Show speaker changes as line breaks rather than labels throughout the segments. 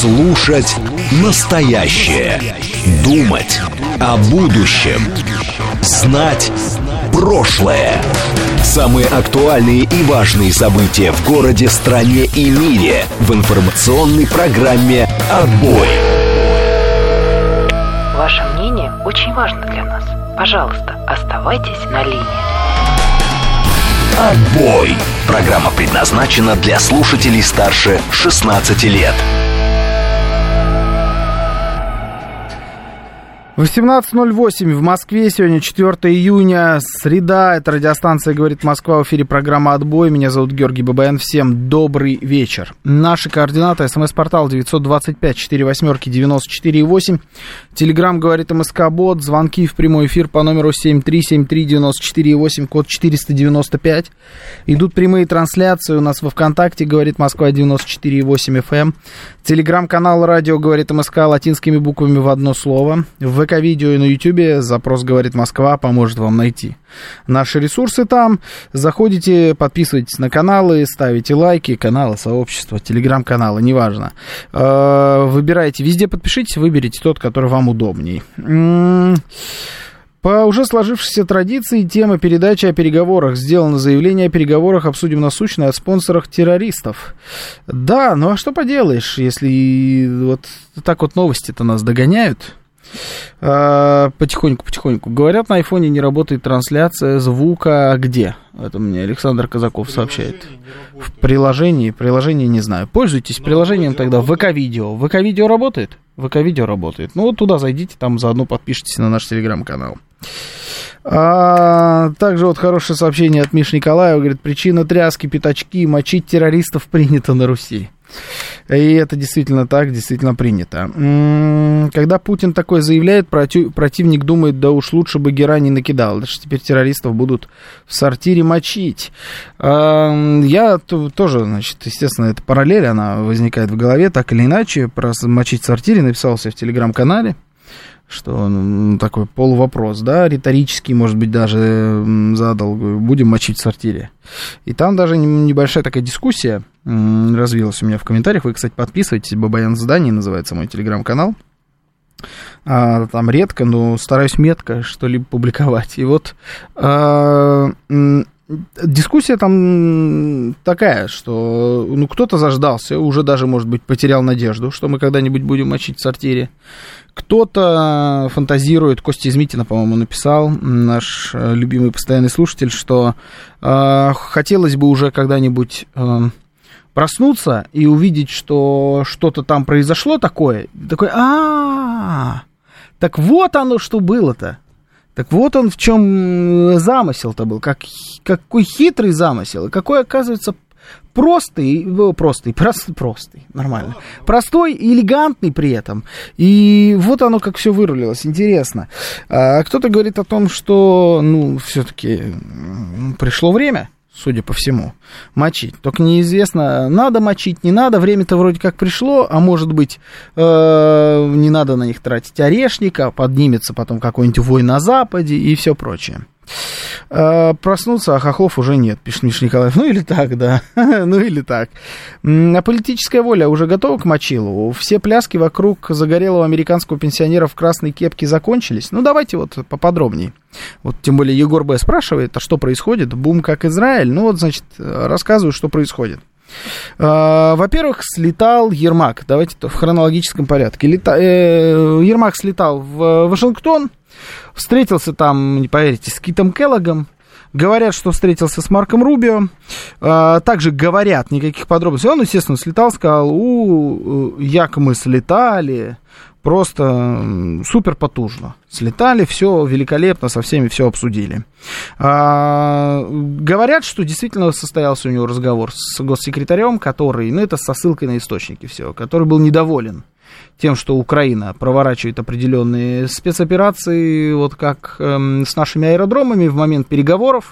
Слушать настоящее. Думать о будущем. Знать прошлое. Самые актуальные и важные события в городе, стране и мире в информационной программе «Отбой».
Ваше мнение очень важно для нас. Пожалуйста, оставайтесь на линии.
«Отбой». Программа предназначена для слушателей старше 16 лет.
18:08 в Москве. Сегодня 4 июня, среда. Это радиостанция «Говорит Москва». В эфире программа «Отбой». Меня зовут Георгий Бабаян. Всем добрый вечер. Наши координаты. СМС-портал 925-48-94-8. Телеграм «Говорит МСК-бот». Звонки в прямой эфир по номеру 7373-94-8, код 495. Идут прямые трансляции у нас во ВКонтакте. «Говорит Москва» 94,8 FM. Телеграм-канал «Радио Говорит МСК» латинскими буквами в одно слово. В ВК-видео и на Ютьюбе запрос «Говорит Москва» поможет вам найти наши ресурсы там. Заходите, подписывайтесь на каналы, ставите лайки, каналы, сообщества, телеграм-каналы, неважно. Выбирайте везде, подпишитесь, выберите тот, который вам удобней. По уже сложившейся традиции, тема передачи о переговорах. Сделано заявление о переговорах, обсудим насущное, о спонсорах террористов. Да, ну а что поделаешь, если вот так вот новости-то нас догоняют. Потихоньку. Говорят, на айфоне не работает трансляция звука. Где? Это мне Александр Казаков сообщает. В приложении не знаю. Пользуйтесь приложением тогда ВК-видео. ВК-видео работает? ВК-видео работает. Ну вот туда зайдите, там заодно подпишитесь на наш телеграм-канал. Также вот хорошее сообщение от Миши Николаева. Говорит, причина тряски, пятачки, мочить террористов принято на Руси. И это действительно так, действительно принято. Когда Путин такое заявляет, противник думает, да уж лучше бы Гера не накидал. Даже теперь террористов будут в сортире мочить. Я тоже, значит, естественно, эта параллель, она возникает в голове, так или иначе. Про мочить в сортире написал себе в телеграм-канале, что такой полувопрос, да, риторический, может быть, даже задал, будем мочить в сортире. И там даже небольшая такая дискуссия развилась у меня в комментариях. Вы, кстати, подписывайтесь, Бабаян Задание называется мой телеграм-канал. Там редко, но стараюсь метко что-либо публиковать. И вот дискуссия там такая, что кто-то заждался, уже даже, может быть, потерял надежду, что мы когда-нибудь будем мочить в сортире. Кто-то фантазирует, Костя Измитина, по-моему, написал, наш любимый постоянный слушатель, что хотелось бы уже когда-нибудь проснуться и увидеть, что что-то там произошло такое. Такой, так вот оно, что было-то. Так вот он в чем замысел-то был, какой хитрый замысел, и какой, оказывается, простый, нормально, простой и элегантный при этом. И вот оно как все вырулилось, интересно. Кто-то говорит о том, что, все-таки пришло время, судя по всему, мочить. Только неизвестно, надо мочить, не надо. Время-то вроде как пришло, а может быть, не надо на них тратить орешника, поднимется потом какой-нибудь вой на Западе и все прочее. Проснуться, а хохлов уже нет, пишет Миша Николаев. Ну или так, да. Ну или так. А политическая воля уже готова к мочилу? Все пляски вокруг загорелого американского пенсионера в красной кепке закончились? Ну давайте вот поподробнее. Вот тем более Егор Б. спрашивает, а что происходит? Бум как Израиль? Ну вот, значит, рассказываю, что происходит. Во-первых, слетал Ермак. Давайте в хронологическом порядке. Ермак слетал в Вашингтон, встретился там, не поверите, с Китом Келлогом. Говорят, что встретился с Марком Рубио. Также говорят, никаких подробностей. Он, естественно, слетал, сказал, як мы слетали. Просто супер потужно. Слетали, все великолепно, со всеми все обсудили. Говорят, что действительно состоялся у него разговор с госсекретарем, который, это со ссылкой на источники все, который был недоволен тем, что Украина проворачивает определенные спецоперации, вот как с нашими аэродромами в момент переговоров.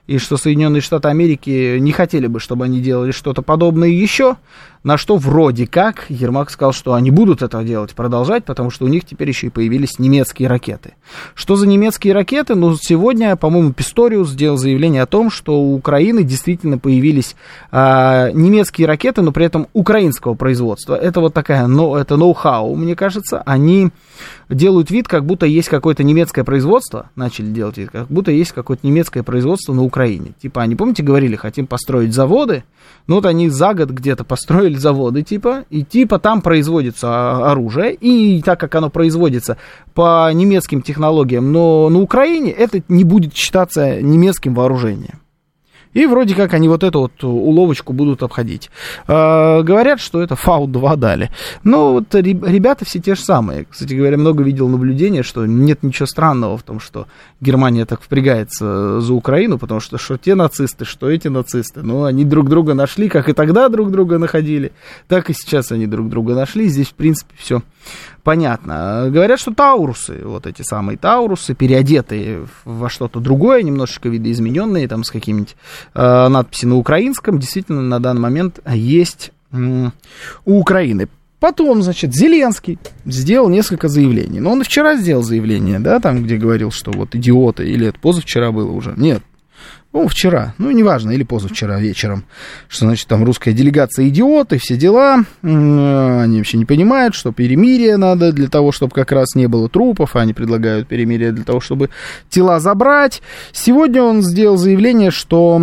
и что Соединенные Штаты Америки не хотели бы, чтобы они делали что-то подобное еще, на что вроде как Ермак сказал, что они будут это делать, продолжать, потому что у них теперь еще и появились немецкие ракеты. Что за немецкие ракеты? Ну, сегодня, по-моему, Писториус сделал заявление о том, что у Украины действительно появились немецкие ракеты, но при этом украинского производства. Это вот такая, это ноу-хау, мне кажется. Они делают вид, как будто есть какое-то немецкое производство, начали делать вид, как будто есть какое-то немецкое производство на Украине. Типа, они, помните, говорили, хотим построить заводы, ну вот они за год где-то построили заводы, типа, и типа там производится оружие, и так как оно производится по немецким технологиям, но на Украине это не будет считаться немецким вооружением. И вроде как они вот эту вот уловочку будут обходить. Говорят, что это Фау-2 дали. Но вот ребята все те же самые. Кстати говоря, много видел наблюдения, что нет ничего странного в том, что Германия так впрягается за Украину, потому что те нацисты, что эти нацисты. Ну, они друг друга нашли, как и тогда друг друга находили, так и сейчас они друг друга нашли. Здесь, в принципе, все понятно. Говорят, что таурусы, вот эти самые таурусы, переодетые во что-то другое, немножечко видоизмененные, там, с какими-нибудь надписями на украинском, действительно, на данный момент есть у Украины. Потом, значит, Зеленский сделал несколько заявлений. Но он и вчера сделал заявление, да, там, где говорил, что вот идиоты, или это позавчера было уже, нет. Ну, вчера, ну, неважно, или позавчера вечером, что, значит, там русская делегация идиоты, все дела, они вообще не понимают, что перемирие надо для того, чтобы как раз не было трупов, а они предлагают перемирие для того, чтобы тела забрать. Сегодня он сделал заявление, что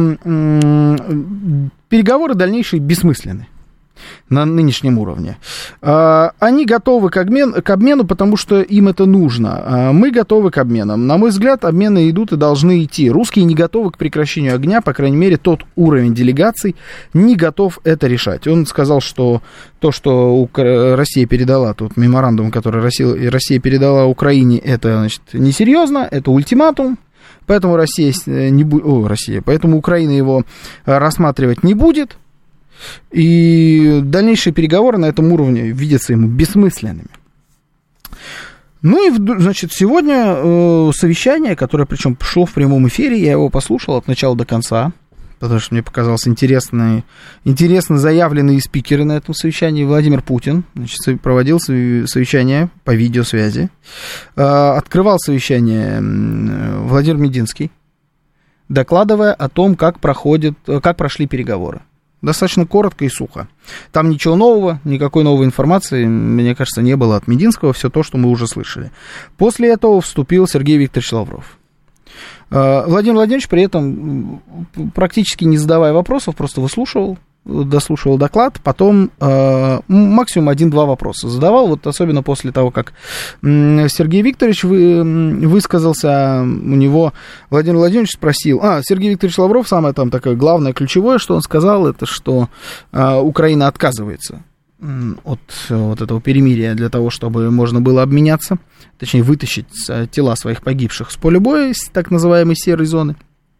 переговоры дальнейшие бессмысленны на нынешнем уровне. Они готовы к обмену, потому что им это нужно. Мы готовы к обменам. На мой взгляд, обмены идут и должны идти. Русские не готовы к прекращению огня, по крайней мере, тот уровень делегаций не готов это решать. Он сказал, что то, что Россия передала, тот меморандум, который Россия передала Украине, это, значит, несерьезно, это ультиматум. Поэтому поэтому Украина его рассматривать не будет. И дальнейшие переговоры на этом уровне видятся ему бессмысленными. Ну и, значит, сегодня совещание, которое, причем, шло в прямом эфире, я его послушал от начала до конца, потому что мне показался интересно заявленные спикеры на этом совещании. Владимир Путин, значит, проводил совещание по видеосвязи. Открывал совещание Владимир Мединский, докладывая о том, как прошли переговоры. Достаточно коротко и сухо. Там ничего нового, никакой новой информации, мне кажется, не было от Мединского, все то, что мы уже слышали. После этого вступил Сергей Викторович Лавров. Владимир Владимирович при этом, практически не задавая вопросов, просто дослушивал доклад, потом максимум 1-2 вопроса задавал, вот особенно после того, как Сергей Викторович высказался, у него Владимир Владимирович спросил, Сергей Викторович Лавров, самое там такое главное, ключевое, что он сказал, это что Украина отказывается от вот этого перемирия для того, чтобы можно было обменяться, точнее вытащить тела своих погибших с поля боя, из так называемой серой зоны.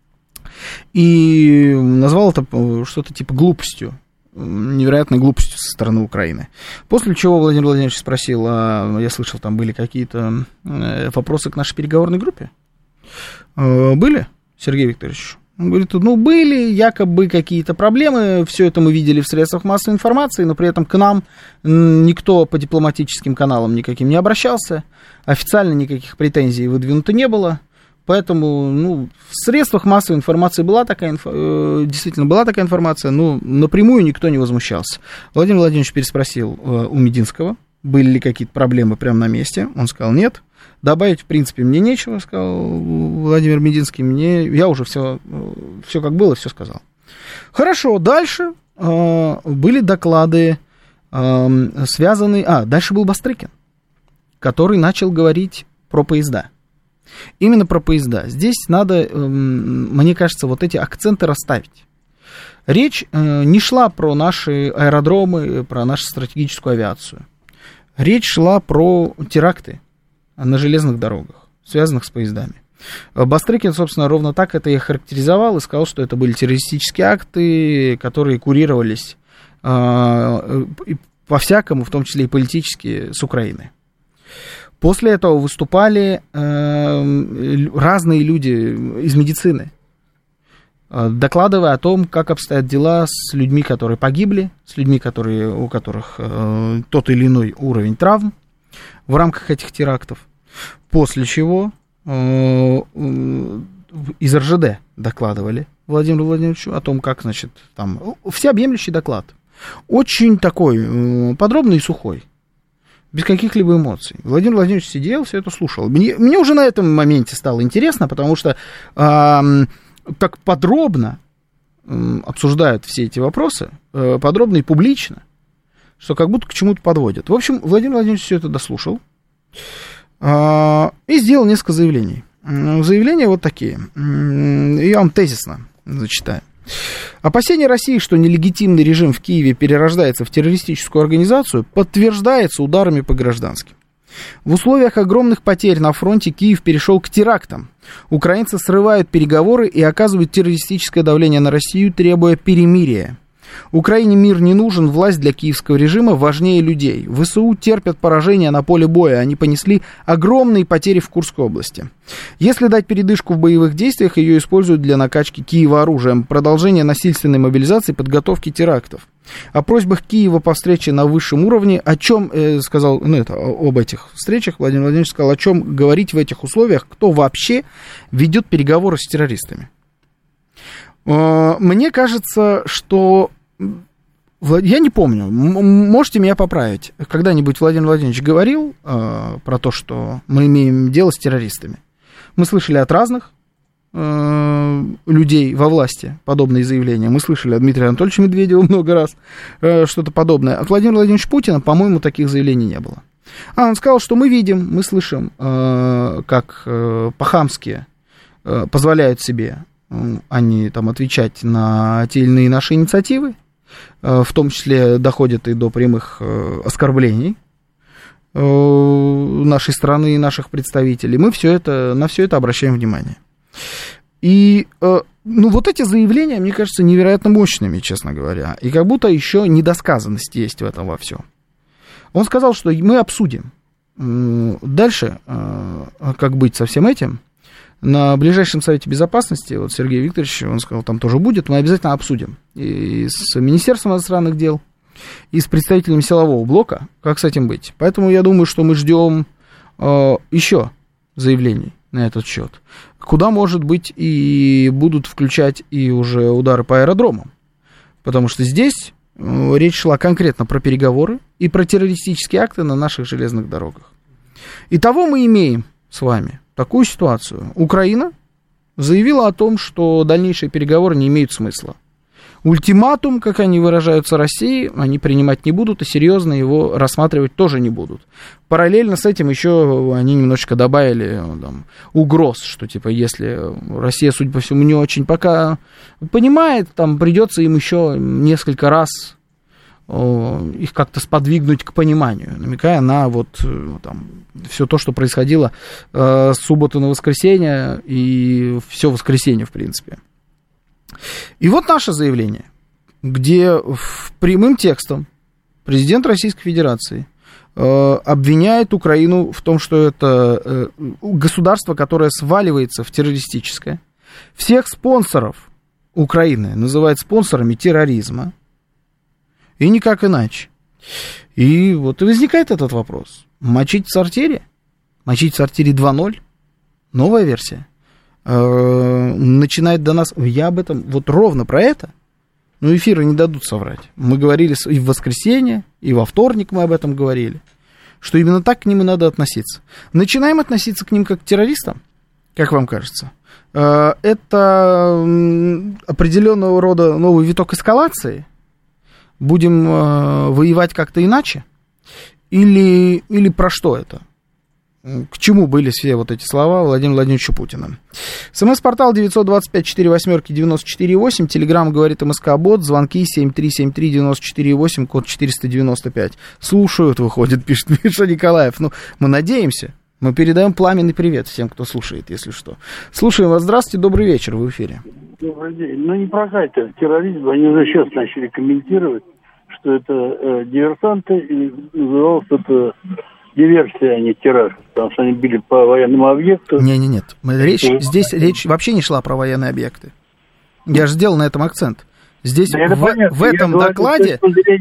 И назвал это что-то типа глупостью, невероятной глупостью со стороны Украины. После чего Владимир Владимирович спросил, я слышал, там были какие-то вопросы к нашей переговорной группе? Были, Сергей Викторович? Он говорит, были якобы какие-то проблемы, все это мы видели в средствах массовой информации, но при этом к нам никто по дипломатическим каналам никаким не обращался, официально никаких претензий выдвинуто не было. Поэтому, в средствах массовой информации действительно была такая информация, но напрямую никто не возмущался. Владимир Владимирович переспросил у Мединского, были ли какие-то проблемы прямо на месте. Он сказал, нет. Добавить, в принципе, мне нечего, сказал Владимир Мединский. Я уже все как было, все сказал. Хорошо, дальше были доклады, связанные... Дальше был Бастрыкин, который начал говорить про поезда. Именно про поезда. Здесь надо, мне кажется, вот эти акценты расставить. Речь не шла про наши аэродромы, про нашу стратегическую авиацию. Речь шла про теракты на железных дорогах, связанных с поездами. Бастрыкин, собственно, ровно так это и характеризовал, и сказал, что это были террористические акты, которые курировались по-всякому, в том числе и политически, с Украины. После этого выступали разные люди из медицины. докладывая о том, как обстоят дела с людьми, которые погибли, с людьми, у которых тот или иной уровень травм в рамках этих терактов. После чего из РЖД докладывали Владимиру Владимировичу о том, как, значит, там, всеобъемлющий доклад. Очень такой подробный и сухой, без каких-либо эмоций. Владимир Владимирович сидел, все это слушал. Мне уже на этом моменте стало интересно, потому что так подробно обсуждают все эти вопросы, подробно и публично, что как будто к чему-то подводят. В общем, Владимир Владимирович все это дослушал и сделал несколько заявлений. Заявления вот такие. Я вам тезисно зачитаю. Опасение России, что нелегитимный режим в Киеве перерождается в террористическую организацию, подтверждается ударами по гражданским. В условиях огромных потерь на фронте Киев перешел к терактам. Украинцы срывают переговоры и оказывают террористическое давление на Россию, требуя перемирия. Украине мир не нужен, власть для киевского режима важнее людей. ВСУ терпят поражение на поле боя, они понесли огромные потери в Курской области. Если дать передышку в боевых действиях, ее используют для накачки Киева оружием, продолжения насильственной мобилизации, подготовки терактов. О просьбах Киева по встрече на высшем уровне, о чем сказал, об этих встречах Владимир Владимирович сказал, о чем говорить в этих условиях, кто вообще ведет переговоры с террористами. Мне кажется, что... Я не помню, можете меня поправить. Когда-нибудь Владимир Владимирович говорил про то, что мы имеем дело с террористами. Мы слышали от разных людей во власти подобные заявления. Мы слышали от Дмитрия Анатольевича Медведева много раз что-то подобное. От Владимира Владимировича Путина, по-моему, таких заявлений не было. Он сказал, что мы видим, мы слышим, как по-хамски позволяют себе они там отвечать на те или иные наши инициативы, в том числе доходит и до прямых оскорблений нашей страны и наших представителей. Мы на все это обращаем внимание. И вот эти заявления, мне кажется, невероятно мощными, честно говоря. И как будто еще недосказанность есть в этом во всем. Он сказал, что мы обсудим дальше, как быть со всем этим. На ближайшем совете безопасности, вот Сергей Викторович, он сказал, там тоже будет, мы обязательно обсудим и с Министерством иностранных дел, и с представителями силового блока, как с этим быть. Поэтому я думаю, что мы ждем еще заявлений на этот счет, куда, может быть, и будут включать и уже удары по аэродромам, потому что здесь речь шла конкретно про переговоры и про террористические акты на наших железных дорогах. Итого мы имеем с вами такую ситуацию. Украина заявила о том, что дальнейшие переговоры не имеют смысла. Ультиматум, как они выражаются, России, они принимать не будут и серьезно его рассматривать тоже не будут. Параллельно с этим еще они немножечко добавили угроз, что типа если Россия, судя по всему, не очень пока понимает, там придется им еще несколько раз их как-то сподвигнуть к пониманию, намекая на все то, что происходило с субботы на воскресенье и все воскресенье, в принципе. И вот наше заявление, где прямым текстом президент Российской Федерации обвиняет Украину в том, что это государство, которое сваливается в террористическое. Всех спонсоров Украины называет спонсорами терроризма. И никак иначе. И вот и возникает этот вопрос. Мочить в сортире? Мочить в сортире 2.0? Новая версия. Начинает до нас... Я об этом, вот ровно про это, но эфиры не дадут соврать. Мы говорили и в воскресенье, и во вторник мы об этом говорили, что именно так к ним и надо относиться. Начинаем относиться к ним как к террористам, как вам кажется? Это определенного рода новый виток эскалации? Будем воевать как-то иначе? Или про что это? К чему были все вот эти слова Владимира Владимировича Путина? СМС-портал 925-48-94-8, телеграмм говорит МСК-бот, звонки 7373-94-8, код 495. Слушают, выходит, пишет Миша Николаев. Мы надеемся. Мы передаем пламенный привет всем, кто слушает, если что. Слушаем вас. Здравствуйте, добрый вечер, вы в эфире.
Добрый день. Не прокатит терроризм. Они уже сейчас начали комментировать, что это диверсанты, и называлось это диверсия, а не террор, потому что они били по военному объекту.
Нет. Здесь речь вообще не шла про военные объекты. Я же сделал на этом акцент. Здесь
Да,
в этом докладе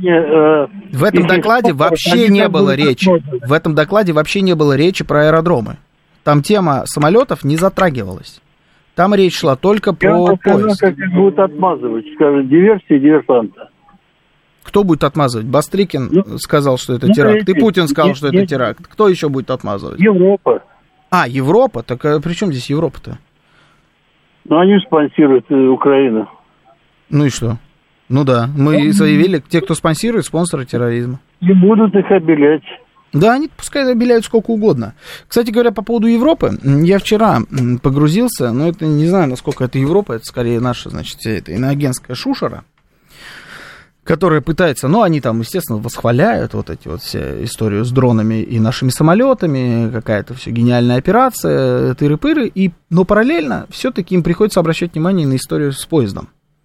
вообще не было речи. В этом докладе вообще не было речи про аэродромы. Там тема самолетов не затрагивалась. Там речь шла только про поиск.
Как будут отмазывать, скажем, диверсии диверсанта.
Кто будет отмазывать? Бастрыкин сказал, что это теракт. И Путин сказал, что это теракт. Кто еще будет отмазывать?
Европа.
А, Европа? Так при чем здесь Европа-то?
Ну, они спонсируют Украину.
Ну и что? Ну да, мы заявили, те, кто спонсирует, спонсоры терроризма.
Не будут их обелять.
Да, они пускай обеляют сколько угодно. Кстати говоря, по поводу Европы, я вчера погрузился, но это не знаю, насколько это Европа, это скорее наша, значит, вся эта иноагентская шушера, которая пытается, ну, они там, естественно, восхваляют вот эти вот все историю с дронами и нашими самолетами, какая-то все гениальная операция, тыры-пыры, но параллельно все-таки им приходится обращать внимание на историю с поездом.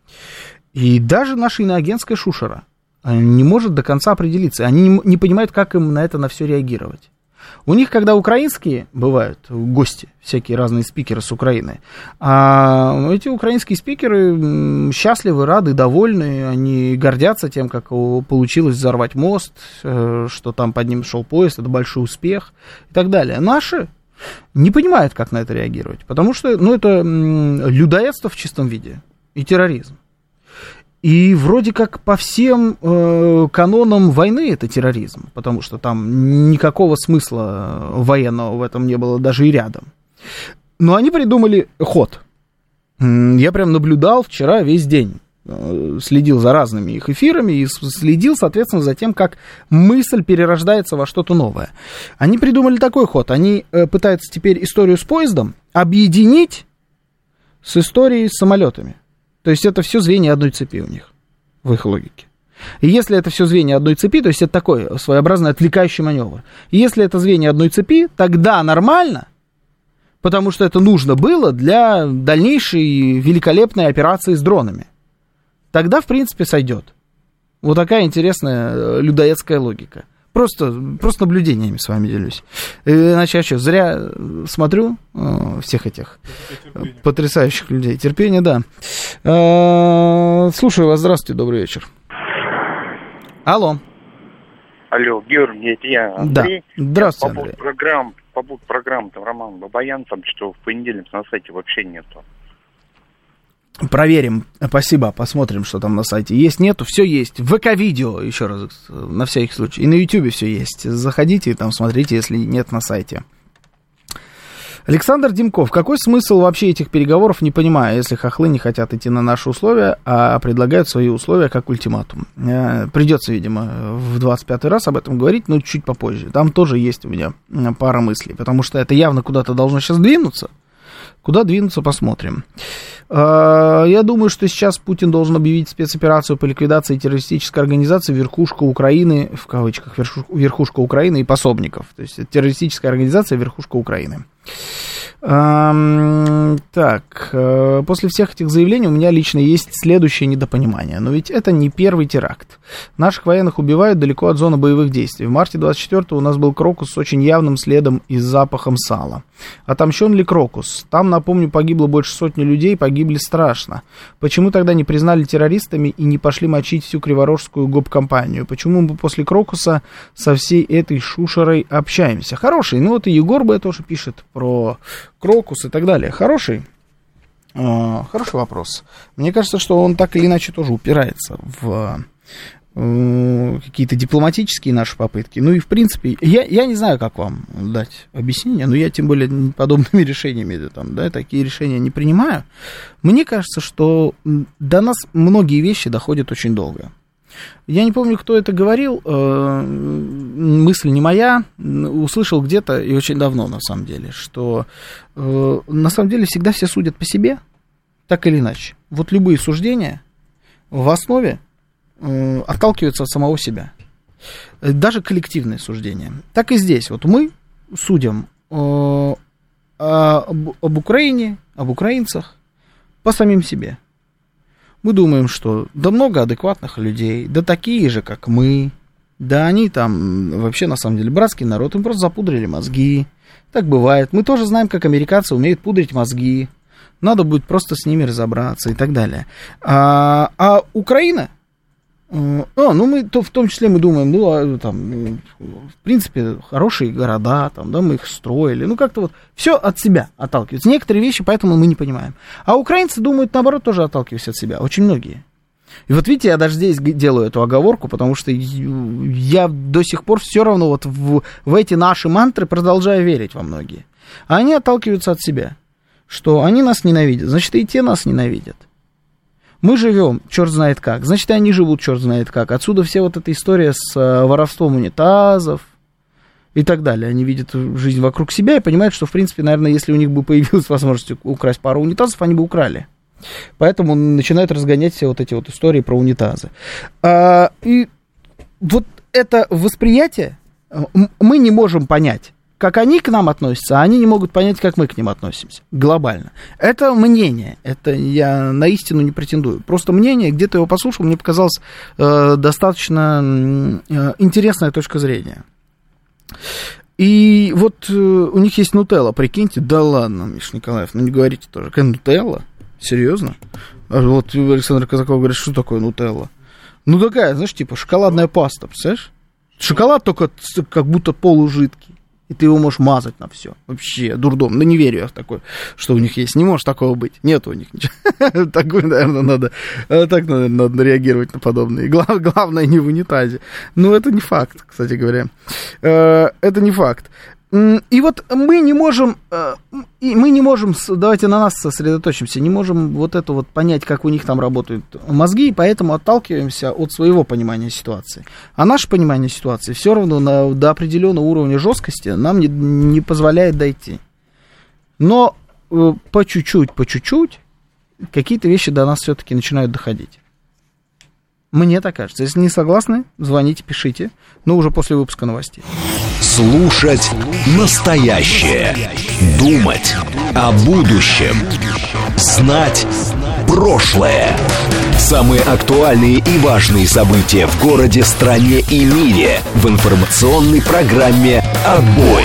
И даже наша иноагентская шушера не может до конца определиться. Они не понимают, как им на это на все реагировать. У них, когда украинские бывают гости, всякие разные спикеры с Украины, а эти украинские спикеры счастливы, рады, довольны, они гордятся тем, как получилось взорвать мост, что там под ним шел поезд, это большой успех и так далее. Наши не понимают, как на это реагировать, потому что, ну, это людоедство в чистом виде и терроризм. И вроде как по всем канонам войны это терроризм, потому что там никакого смысла военного в этом не было даже и рядом. Но они придумали ход. Я прям наблюдал вчера весь день, следил за разными их эфирами и следил, соответственно, за тем, как мысль перерождается во что-то новое. Они придумали такой ход. Они пытаются теперь историю с поездом объединить с историей с самолетами. То есть это все звенья одной цепи у них, в их логике. И если это все звенья одной цепи, то есть это такой своеобразный отвлекающий маневр. И если это звенья одной цепи, тогда нормально, потому что это нужно было для дальнейшей великолепной операции с дронами. Тогда, в принципе, сойдет. Вот такая интересная людоедская логика. Просто наблюдениями с вами делюсь. Иначе я что, зря смотрю всех этих потрясающих людей. Терпение, да. Слушаю вас, здравствуйте, добрый вечер. Алло.
Алло, Георгий, это я, Андрей.
Да, здравствуйте, Андрей.
По поводу программ, там, Роман Бабаян, там, что в понедельник на сайте вообще нету.
Проверим, спасибо, посмотрим, что там на сайте есть, нету, все есть. ВК-видео, еще раз, на всякий случай, и на Ютубе все есть. Заходите и там смотрите, если нет на сайте. Александр Димков, какой смысл вообще этих переговоров, не понимаю, если хохлы не хотят идти на наши условия, а предлагают свои условия как ультиматум. Придется, видимо, в 25-й раз об этом говорить, но чуть попозже. Там тоже есть у меня пара мыслей, потому что это явно куда-то должно сейчас двинуться. Куда двинуться, посмотрим. Я думаю, что сейчас Путин должен объявить спецоперацию по ликвидации террористической организации «Верхушка Украины», в кавычках, «Верхушка Украины» и пособников. То есть террористическая организация «Верхушка Украины». Так, после всех этих заявлений у меня лично есть следующее недопонимание. Но ведь это не первый теракт. Наших военных убивают далеко от зоны боевых действий. В марте 24-го у нас был Крокус с очень явным следом и с запахом сала. Отомщен ли Крокус? Там, напомню, погибло больше сотни людей, погибли страшно. Почему тогда не признали террористами и не пошли мочить всю криворожскую гоп-компанию? Почему мы после Крокуса со всей этой шушерой общаемся? Хороший, ну вот и Егор бы тоже пишет про Крокус и так далее. Хороший вопрос. Мне кажется, что он так или иначе тоже упирается в какие-то дипломатические наши попытки. Ну и в принципе, я не знаю, как вам дать объяснение, но я тем более подобными решениями такие решения не принимаю. Мне кажется, что до нас многие вещи доходят очень долго. Я не помню, кто это говорил, мысль не моя, услышал где-то и очень давно, на самом деле, что на самом деле всегда все судят по себе, так или иначе. Вот любые суждения в основе отталкиваются от самого себя, даже коллективные суждения. Так и здесь, вот мы судим об Украине, об украинцах по самим себе. Мы думаем, что да много адекватных людей, да такие же, как мы, да они там вообще на самом деле братский народ, им просто запудрили мозги. Так бывает. Мы тоже знаем, как американцы умеют пудрить мозги. надо будет просто с ними разобраться и так далее. А Украина, мы в том числе мы думаем, там, в принципе, хорошие города, там, да, мы их строили, как-то вот все от себя отталкиваются. Некоторые вещи, поэтому мы не понимаем. А украинцы думают, наоборот, тоже отталкиваются от себя, очень многие. И вот видите, я даже здесь делаю эту оговорку, потому что я до сих пор все равно вот в эти наши мантры продолжаю верить во многие. А они отталкиваются от себя, что они нас ненавидят, значит, и те нас ненавидят. Мы живем, черт знает как, значит, и они живут, черт знает как. Отсюда вся вот эта история с воровством унитазов и так далее. Они видят жизнь вокруг себя и понимают, что, в принципе, наверное, если у них бы появилась возможность украсть пару унитазов, они бы украли. Поэтому начинают разгонять все вот эти вот истории про унитазы. И вот это восприятие мы не можем понять, как они к нам относятся, а они не могут понять, как мы к ним относимся глобально. Это мнение, это я на истину не претендую. Просто мнение, где-то его послушал, мне показалось достаточно интересная точка зрения. И вот у них есть нутелла, прикиньте, да ладно, Миша Николаев, не говорите тоже, какая нутелла? Серьезно? Вот Александр Казаков говорит, что такое нутелла? Такая, знаешь, типа шоколадная паста, представляешь? Шоколад только как будто полужидкий. И ты его можешь мазать на все. Вообще, дурдом. Не верю я в такое, что у них есть. Не может такого быть. Нет у них ничего. Такое, наверное, надо реагировать на подобное. И главное, не в унитазе. Это не факт, кстати говоря. Это не факт. И вот мы не можем, давайте на нас сосредоточимся, не можем вот это вот понять, как у них там работают мозги, и поэтому отталкиваемся от своего понимания ситуации. А наше понимание ситуации все равно до определенного уровня жесткости нам не позволяет дойти. Но по чуть-чуть какие-то вещи до нас все-таки начинают доходить. Мне так кажется. Если не согласны, звоните, пишите. Но уже после выпуска новостей.
Слушать настоящее. Думать о будущем. Знать прошлое. Самые актуальные и важные события в городе, стране и мире в информационной программе «Отбой».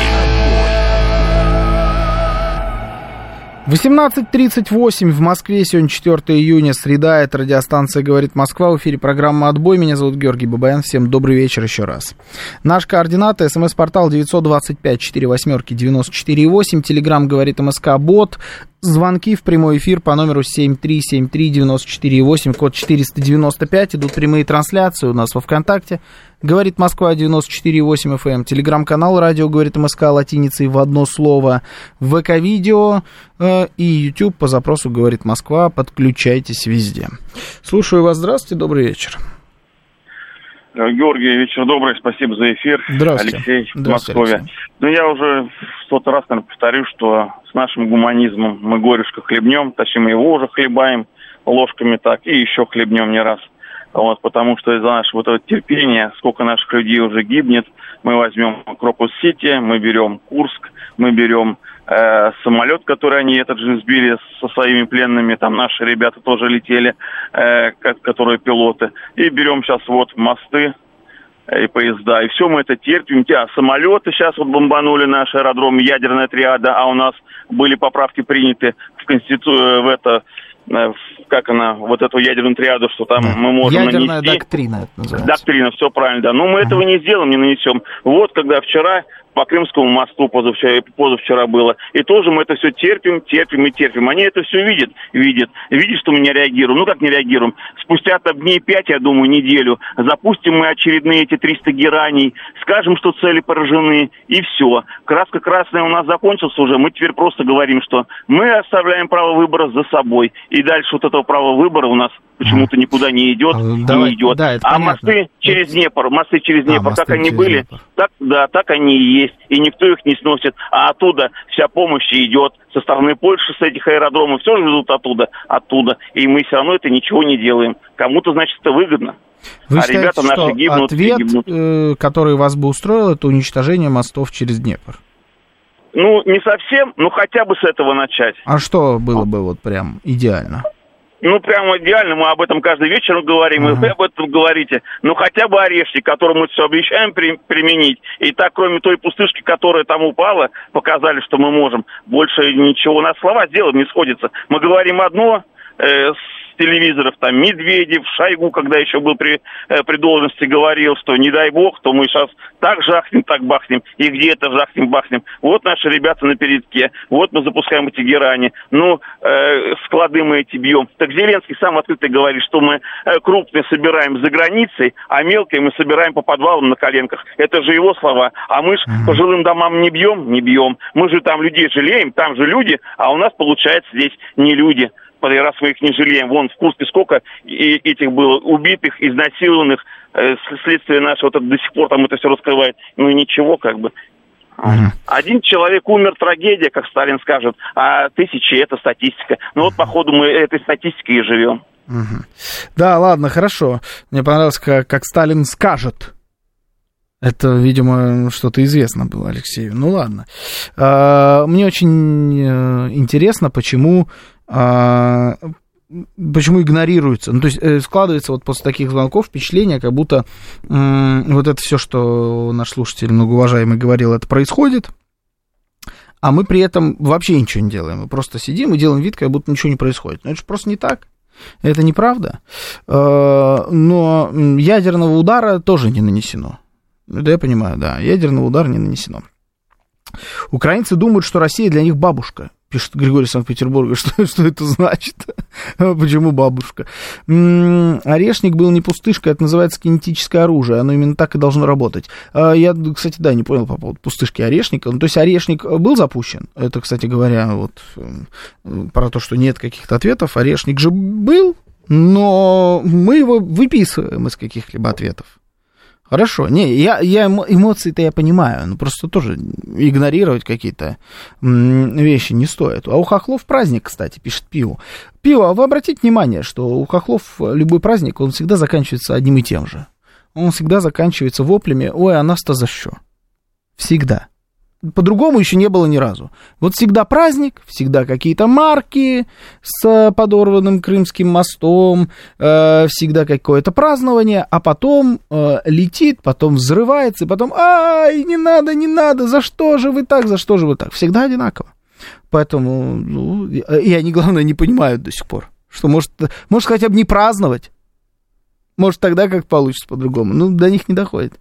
18:38 в Москве, сегодня 4 июня, среда, это радиостанция «Говорит Москва», в эфире программа «Отбой», меня зовут Георгий Бабаян, всем добрый вечер еще раз. Наш координаты, смс-портал 925-48-94-8, телеграм «Говорит МСК», бот, звонки в прямой эфир по номеру 7373948, код 495, идут прямые трансляции у нас во ВКонтакте, «Говорит Москва» 94,8 FM, телеграм-канал «Радио говорит МСК» латиницей в одно слово, ВК-видео и YouTube по запросу «Говорит Москва», подключайтесь везде. Слушаю вас, здравствуйте, добрый вечер.
Георгий, вечер добрый, спасибо за эфир.
Здравствуйте.
Алексей, в Москве. Я уже в 100-й раз, наверное, повторю, что с нашим гуманизмом мы горюшко хлебнем, точнее, мы его уже хлебаем ложками так, и еще хлебнем не раз. Потому что из-за нашего вот этого терпения, сколько наших людей уже гибнет, мы возьмем Крокус-Сити, мы берем Курск, мы берем самолет, который они сбили со своими пленными, там наши ребята тоже летели, которые пилоты, и берем сейчас мосты и поезда, и все мы это терпим. Самолеты сейчас бомбанули наш аэродром, ядерная триада, а у нас были поправки приняты в Конституцию, эту ядерную триаду, что там мы можем
ядерная
нанести.
Доктрина это называется.
Доктрина, все правильно, да. Но мы этого не сделаем, не нанесем. Когда вчера по Крымскому мосту позавчера было. И тоже мы это все терпим. Они это все видят, что мы не реагируем. Как не реагируем? Спустя дней 5, я думаю, неделю, запустим мы очередные эти 300 гераний, скажем, что цели поражены, и все. Краска красная у нас закончилась уже, мы теперь просто говорим, что мы оставляем право выбора за собой. И дальше этого права выбора у нас почему-то никуда не идет, не идет. Да, мосты через Днепр, как они были, так они и есть. И никто их не сносит. А оттуда вся помощь идет со стороны Польши, с этих аэродромов. Все везут оттуда. И мы все равно это ничего не делаем. Кому-то, значит, это выгодно.
Вы считаете, ребята наши гибнут, ответ, который вас бы устроил, это уничтожение мостов через Днепр?
Не совсем, но хотя бы с этого начать.
А что было бы прям идеально?
прямо идеально, мы об этом каждый вечер говорим, и вы об этом говорите. Ну, хотя бы орешник, который мы все обещаем применить. И так, кроме той пустышки, которая там упала, показали, что мы можем. Больше ничего. У нас слова с делом не сходятся. Мы говорим одно с телевизоров, там, Медведев, Шойгу, когда еще был при должности, говорил, что не дай бог, то мы сейчас так жахнем, так бахнем, и где-то жахнем, бахнем. Вот наши ребята на передке, вот мы запускаем эти герани, склады мы эти бьем. Так Зеленский сам открыто говорит, что мы крупные собираем за границей, а мелкие мы собираем по подвалам на коленках. Это же его слова. А мы ж по жилым домам не бьем. Мы же там людей жалеем, там же люди, а у нас, получается, здесь не люди. Раз мы их не жалеем. Вон в Курске сколько этих было убитых, изнасилованных. Следствие наше вот это до сих пор там это все раскрывает. Ну и ничего, как бы. Один человек умер, трагедия, как Сталин скажет, а тысячи — это статистика. Ну вот, походу, мы этой статистикой и живем.
Да, ладно, хорошо. Мне понравилось, как Сталин скажет. Это, видимо, что-то известно было Алексею. Ну ладно. Мне очень интересно, почему игнорируется. Ну, то есть складывается вот после таких звонков впечатление, как будто вот это все, что наш слушатель многоуважаемый говорил, это происходит, а мы при этом вообще ничего не делаем. Мы просто сидим и делаем вид, как будто ничего не происходит. Но это же просто не так. Это неправда. Но ядерного удара тоже не нанесено. Да, я понимаю, да. Ядерного удара не нанесено. Украинцы думают, что Россия для них бабушка. Пишет Григорий Санкт-Петербурга. Что это значит? Почему бабушка? Орешник был не пустышка, это называется кинетическое оружие. Оно именно так и должно работать. Я, кстати, да, не понял по поводу пустышки орешника. Ну, то есть орешник был запущен. Это, кстати говоря, вот про то, что нет каких-то ответов. Орешник же был, но мы его выписываем из каких-либо ответов. Хорошо, эмоции-то я понимаю, но просто тоже игнорировать какие-то вещи не стоит. А у хохлов праздник, кстати, пишет Пиво. Пиво, а вы обратите внимание, что у хохлов любой праздник, он всегда заканчивается одним и тем же. Он всегда заканчивается воплями: ой, а нас-то за что? Всегда. По-другому еще не было ни разу. Вот всегда праздник, всегда какие-то марки с подорванным Крымским мостом, всегда какое-то празднование, а потом летит, потом взрывается, и потом: ай, не надо, за что же вы так? Всегда одинаково. Поэтому, и они, главное, не понимают до сих пор, что может хотя бы не праздновать. Может, тогда как получится по-другому. Ну, до них не доходит.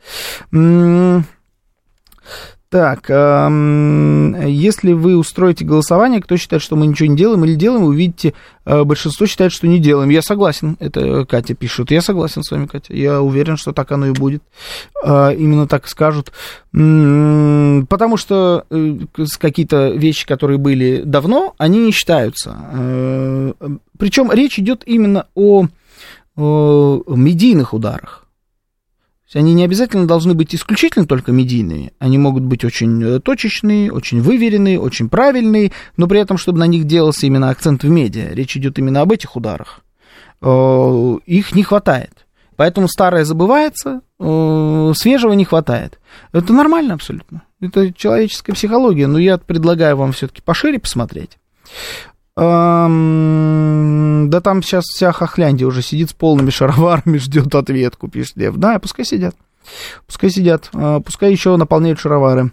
Так, если вы устроите голосование, кто считает, что мы ничего не делаем или делаем, вы увидите, большинство считает, что не делаем. Я согласен, это Катя пишет. Я согласен с вами, Катя. Я уверен, что так оно и будет. Именно так и скажут. Потому что какие-то вещи, которые были давно, они не считаются. Причем речь идет именно о медийных ударах. Они не обязательно должны быть исключительно только медийными. Они могут быть очень точечные, очень выверенные, очень правильные, но при этом, чтобы на них делался именно акцент в медиа. Речь идет именно об этих ударах. Их не хватает. Поэтому старое забывается, свежего не хватает. Это нормально абсолютно. Это человеческая психология, но я предлагаю вам все-таки пошире посмотреть. Да там сейчас вся Хохляндия уже сидит с полными шароварами, ждет ответку, пишет Лев. Да, пускай сидят. Пускай еще наполняют шаровары.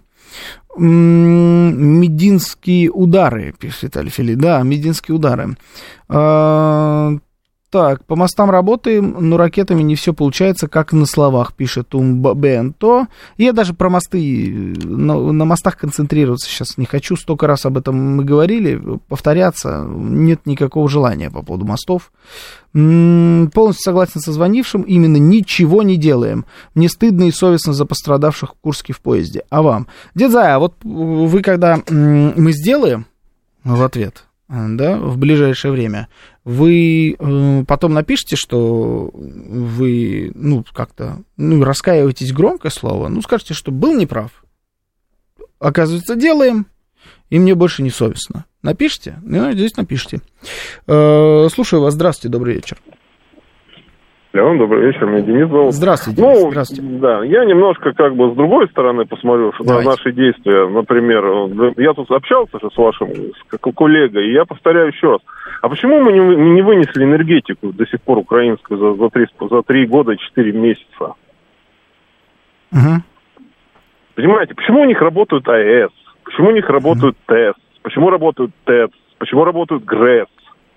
Мединские удары, пишет Виталий Филипп. Да, мединские удары. Так, по мостам работаем, но ракетами не все получается, как на словах, пишет Умбенто. Я даже про мосты, на мостах концентрироваться сейчас не хочу. Столько раз об этом мы говорили, повторяться нет никакого желания по поводу мостов. Полностью согласен со звонившим, именно ничего не делаем. Мне стыдно и совестно за пострадавших в Курске в поезде. А вам? Дед Зая, а вот вы когда мы сделаем в ответ, да, в ближайшее время, вы потом напишите, что вы, как-то, раскаиваетесь, громкое слово, скажите, что был неправ. Оказывается, делаем, и мне больше не совестно. Напишите? Здесь напишите. Слушаю вас, здравствуйте, добрый вечер.
Алло, добрый вечер, меня Денис зовут.
Здравствуйте.
Ну,
Здравствуйте.
Да, я немножко как бы с другой стороны посмотрю на наши действия. Например, я тут общался же с вашим коллегой, и я повторяю еще раз. А почему мы не вынесли энергетику до сих пор украинскую за 3 года и 4 месяца?
Угу.
Понимаете, почему у них работают АЭС? Почему у них работают ТЭС? Почему работают ТЭЦ? Почему работают ГРЭС?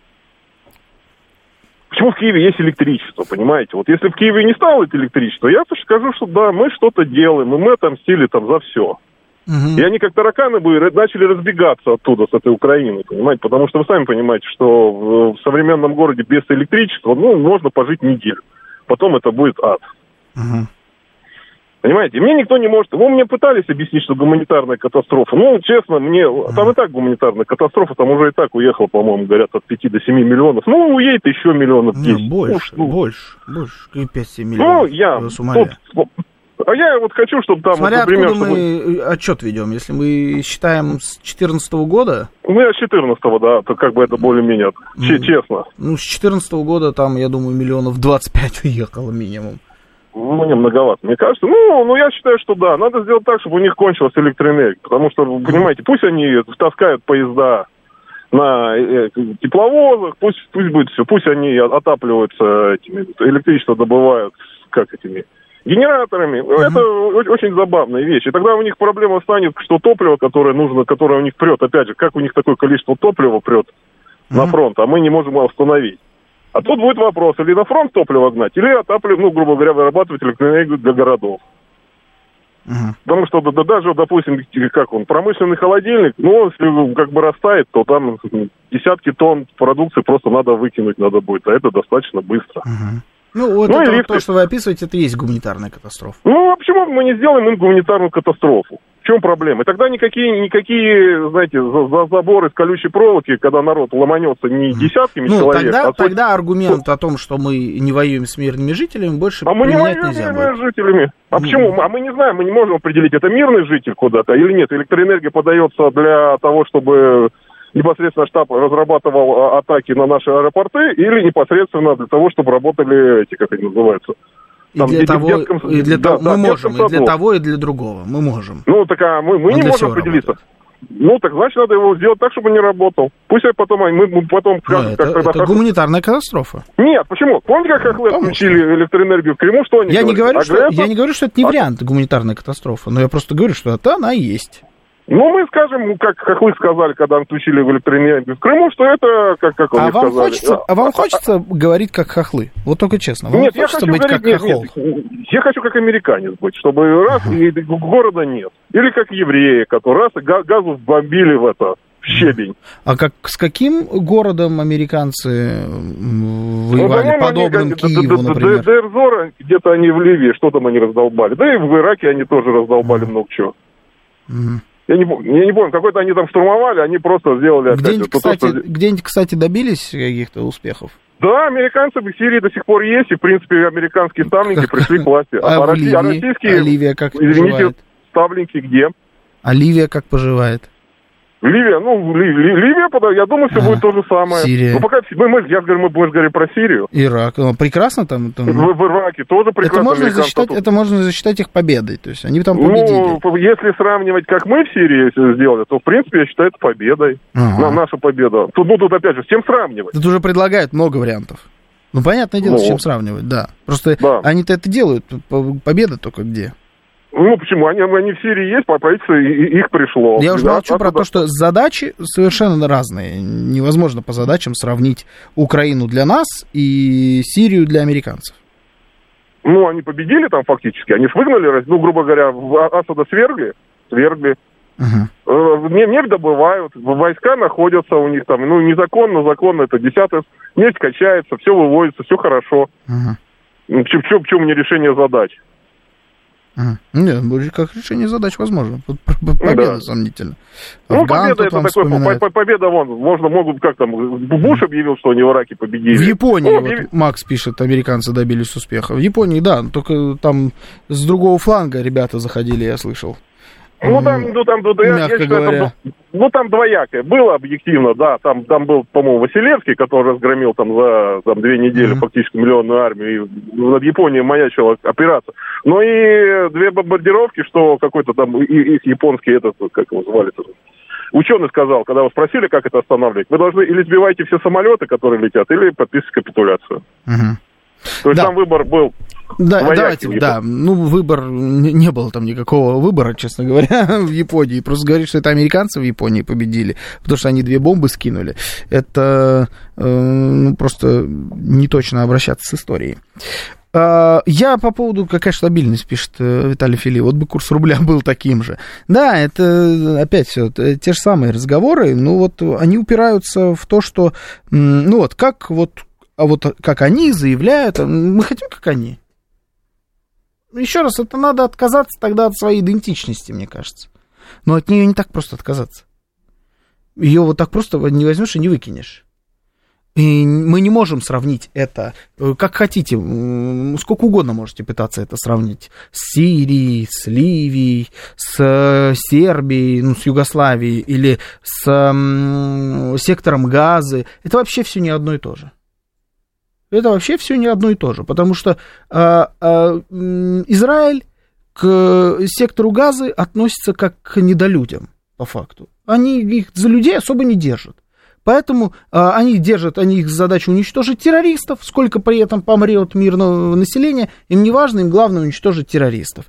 Почему в Киеве есть электричество, понимаете? Вот если в Киеве не стало электричества, я скажу, что да, мы что-то делаем, и мы отомстили там за все. И они как тараканы бы начали разбегаться оттуда, с этой Украины, понимаете? Потому что вы сами понимаете, что в современном городе без электричества, можно пожить неделю. Потом это будет ад. Понимаете? Мне никто не может... мне пытались объяснить, что гуманитарная катастрофа. Честно, там и так гуманитарная катастрофа, там уже и так уехало, по-моему, говорят, от 5 до 7 миллионов. Уедет еще миллионов 10.
Больше, 5-7 миллионов.
А я вот хочу, чтобы там...
Смотря откуда мы отчет ведем. Если мы считаем с 2014 года...
Я с 2014, да, то как бы это более-менее, честно.
С 2014 года там, я думаю, миллионов 25 уехало минимум.
Мне многовато, мне кажется. Я считаю, что да, надо сделать так, чтобы у них кончилась электроэнергия. Потому что, вы понимаете, пусть они таскают поезда на тепловозах, пусть будет все, пусть они отапливаются электричество добывают, генераторами. Это очень забавная вещь. И тогда у них проблема станет, что топливо, которое нужно, которое у них прет, опять же, как у них такое количество топлива прет на фронт, а мы не можем его остановить. А тут будет вопрос, или на фронт топливо гнать, или отапливать, грубо говоря, вырабатывать электроэнергию для городов. Потому что даже, допустим, промышленный холодильник, если как бы растает, то там десятки тонн продукции просто надо выкинуть надо будет, а это достаточно быстро.
То, что вы описываете, это и есть гуманитарная катастрофа.
А почему мы не сделаем им гуманитарную катастрофу? В чем проблема? И тогда никакие, знаете, заборы с колючей проволоки, когда народ ломанется не десятками человек,
тогда аргумент о том, что мы не воюем с мирными жителями, больше
применять нельзя. А мы не воюем с мирными жителями. А почему? А мы не знаем, мы не можем определить, это мирный житель куда-то или нет. Электроэнергия подается для того, чтобы непосредственно штаб разрабатывал атаки на наши аэропорты, или непосредственно для того, чтобы работали как они называются?
Мы можем, и для того, и для другого. Мы можем.
Мы не можем определиться. Так значит, надо его сделать так, чтобы не работал. Пусть мы потом скажем,
это гуманитарная катастрофа.
Нет, почему? Помните, как хохлы отключили электроэнергию в Крыму? Что они говорят?
Я не говорю, что это не вариант гуманитарной катастрофы, но я просто говорю, что это она есть.
Мы скажем, как хохлы сказали, когда отключили электроэнергию в Крыму, что это, как они сказали.
Вам хочется говорить как хохлы? Вот только честно.
Нет, я хочу быть как хохол. Я хочу как американец быть, чтобы и города нет. Или как евреи, которые газу бомбили в щебень.
А с каким городом американцы воевали, подобным Киеву, например?
Дейр-Зора, где-то они в Ливии, что там они раздолбали. Да и в Ираке они тоже раздолбали много чего. Я не помню, какой-то они там штурмовали, они просто сделали...
Где-нибудь, кстати, добились каких-то успехов?
Да, американцы в Сирии до сих пор есть, и, в принципе, американские ставленники пришли к власти.
А российские... Ливия как поживает?
Ставленники где?
А Ливия как поживает?
Ливия, я думаю, все будет то же самое.
Сирия.
Мы больше говорим про Сирию.
Ирак. Прекрасно там.
В Ираке тоже прекрасно.
Это можно засчитать их победой. То есть они там победили.
Если сравнивать, как мы в Сирии сделали, то, в принципе, я считаю это победой. Наша победа. Тут опять же, с чем сравнивать?
Тут уже предлагают много вариантов. Понятное дело, с чем сравнивать, да. Просто они-то это делают. Победа только где?
Почему? Они в Сирии есть, правительство их пришло.
Я уже молчу про то, что задачи совершенно разные. Невозможно по задачам сравнить Украину для нас и Сирию для американцев.
Они победили там фактически. Они выгнали, грубо говоря, Асада свергли. Нефть добывают, войска находятся у них там. Незаконно, законно, это 10-е. Нефть качается, все выводится, все хорошо. В чем не решение задач?
Нет, как решение задач возможно. Победа сомнительно.
Победа это такой, победа могут, как там, Буш объявил, что они в Ираке победили.
В Японии, Макс пишет, американцы добились успеха. В Японии, да, только там с другого фланга ребята заходили, я слышал.
Мягко говоря. ну, там двоякое. Было объективно, да. Там был, по-моему, Василевский, который разгромил там за 2 недели фактически миллионную армию. И над Японией маячила опираться. Но и 2 бомбардировки, что какой-то там их японский, этот, как его звали-то, ученый сказал, когда его спросили, как это останавливать, вы должны или сбивайте все самолеты, которые летят, или подписывать капитуляцию. То есть там выбор был...
Да, давайте, да, ну, выбор, не было там никакого выбора, честно говоря, в Японии. Просто говорить, что это американцы в Японии победили, потому что они 2 бомбы скинули. Это просто не точно обращаться с историей. Я по поводу, какая стабильность, пишет Виталий Фили, вот бы курс рубля был таким же. Да, это опять все те же самые разговоры, ну вот они упираются в то, что, ну вот как они заявляют, мы хотим, как они. Еще раз, это надо отказаться тогда от своей идентичности, мне кажется. Но от нее не так просто отказаться. Ее вот так просто не возьмешь и не выкинешь. И мы не можем сравнить это, как хотите, сколько угодно можете пытаться это сравнить с Сирией, с Ливией, с Сербией, ну, с Югославией или с сектором Газы. Это вообще все не одно и то же. Это вообще все не одно и то же, потому что Израиль к сектору Газы относится как к недолюдям, по факту. Они их за людей особо не держат. Поэтому их задача уничтожить террористов, сколько при этом помрет мирного населения, им не важно, им главное уничтожить террористов.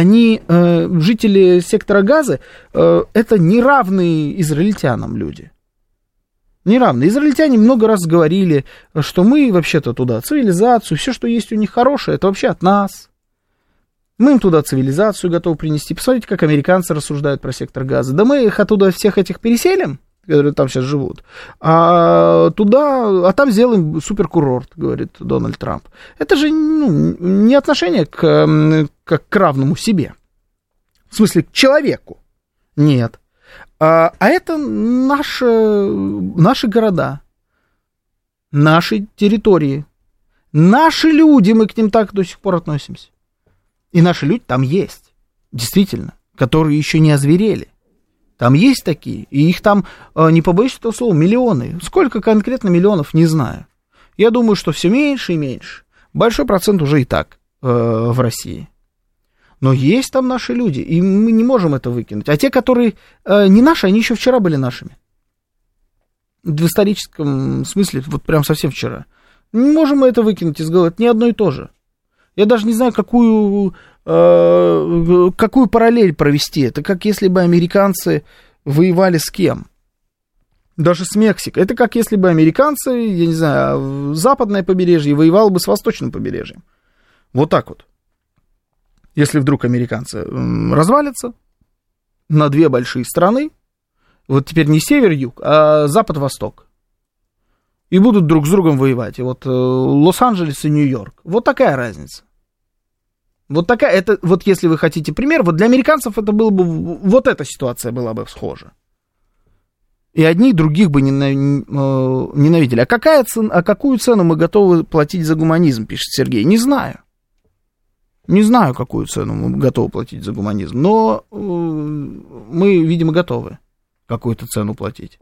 Жители сектора Газы, это неравные израильтянам люди. Неравные. Израильтяне много раз говорили, что мы вообще-то туда цивилизацию, все, что есть у них хорошее, это вообще от нас. Мы им туда цивилизацию готовы принести. Посмотрите, как американцы рассуждают про сектор Газа. Да мы их оттуда всех этих переселим, которые там сейчас живут, а там сделаем суперкурорт, говорит Дональд Трамп. Это же не отношение к равному себе. В смысле, к человеку. Нет. А это наши города, наши территории, наши люди, мы к ним так до сих пор относимся. И наши люди там есть, действительно, которые еще не озверели. Там есть такие, и их там, не побоюсь этого слова, миллионы. Сколько конкретно миллионов, не знаю. Я думаю, что все меньше и меньше. Большой процент уже и так в России. Но есть там наши люди, и мы не можем это выкинуть. А те, которые не наши, они еще вчера были нашими. В историческом смысле, вот прям совсем вчера. Не можем мы это выкинуть из головы, это не одно и то же. Я даже не знаю, какую параллель провести. Это как если бы американцы воевали с кем? Даже с Мексикой. Это как если бы американцы, я не знаю, западное побережье воевало бы с восточным побережьем. Вот так вот. Если вдруг американцы развалятся на 2 большие страны, вот теперь не север-юг, а запад-восток, и будут друг с другом воевать. И вот Лос-Анджелес и Нью-Йорк. Вот такая разница. Вот такая, это, вот если вы хотите пример, вот для американцев это было бы, вот эта ситуация была бы схожа. И одни и других бы ненавидели. А какую цену мы готовы платить за гуманизм, пишет Сергей? Не знаю. Не знаю, какую цену мы готовы платить за гуманизм, но мы, видимо, готовы какую-то цену платить.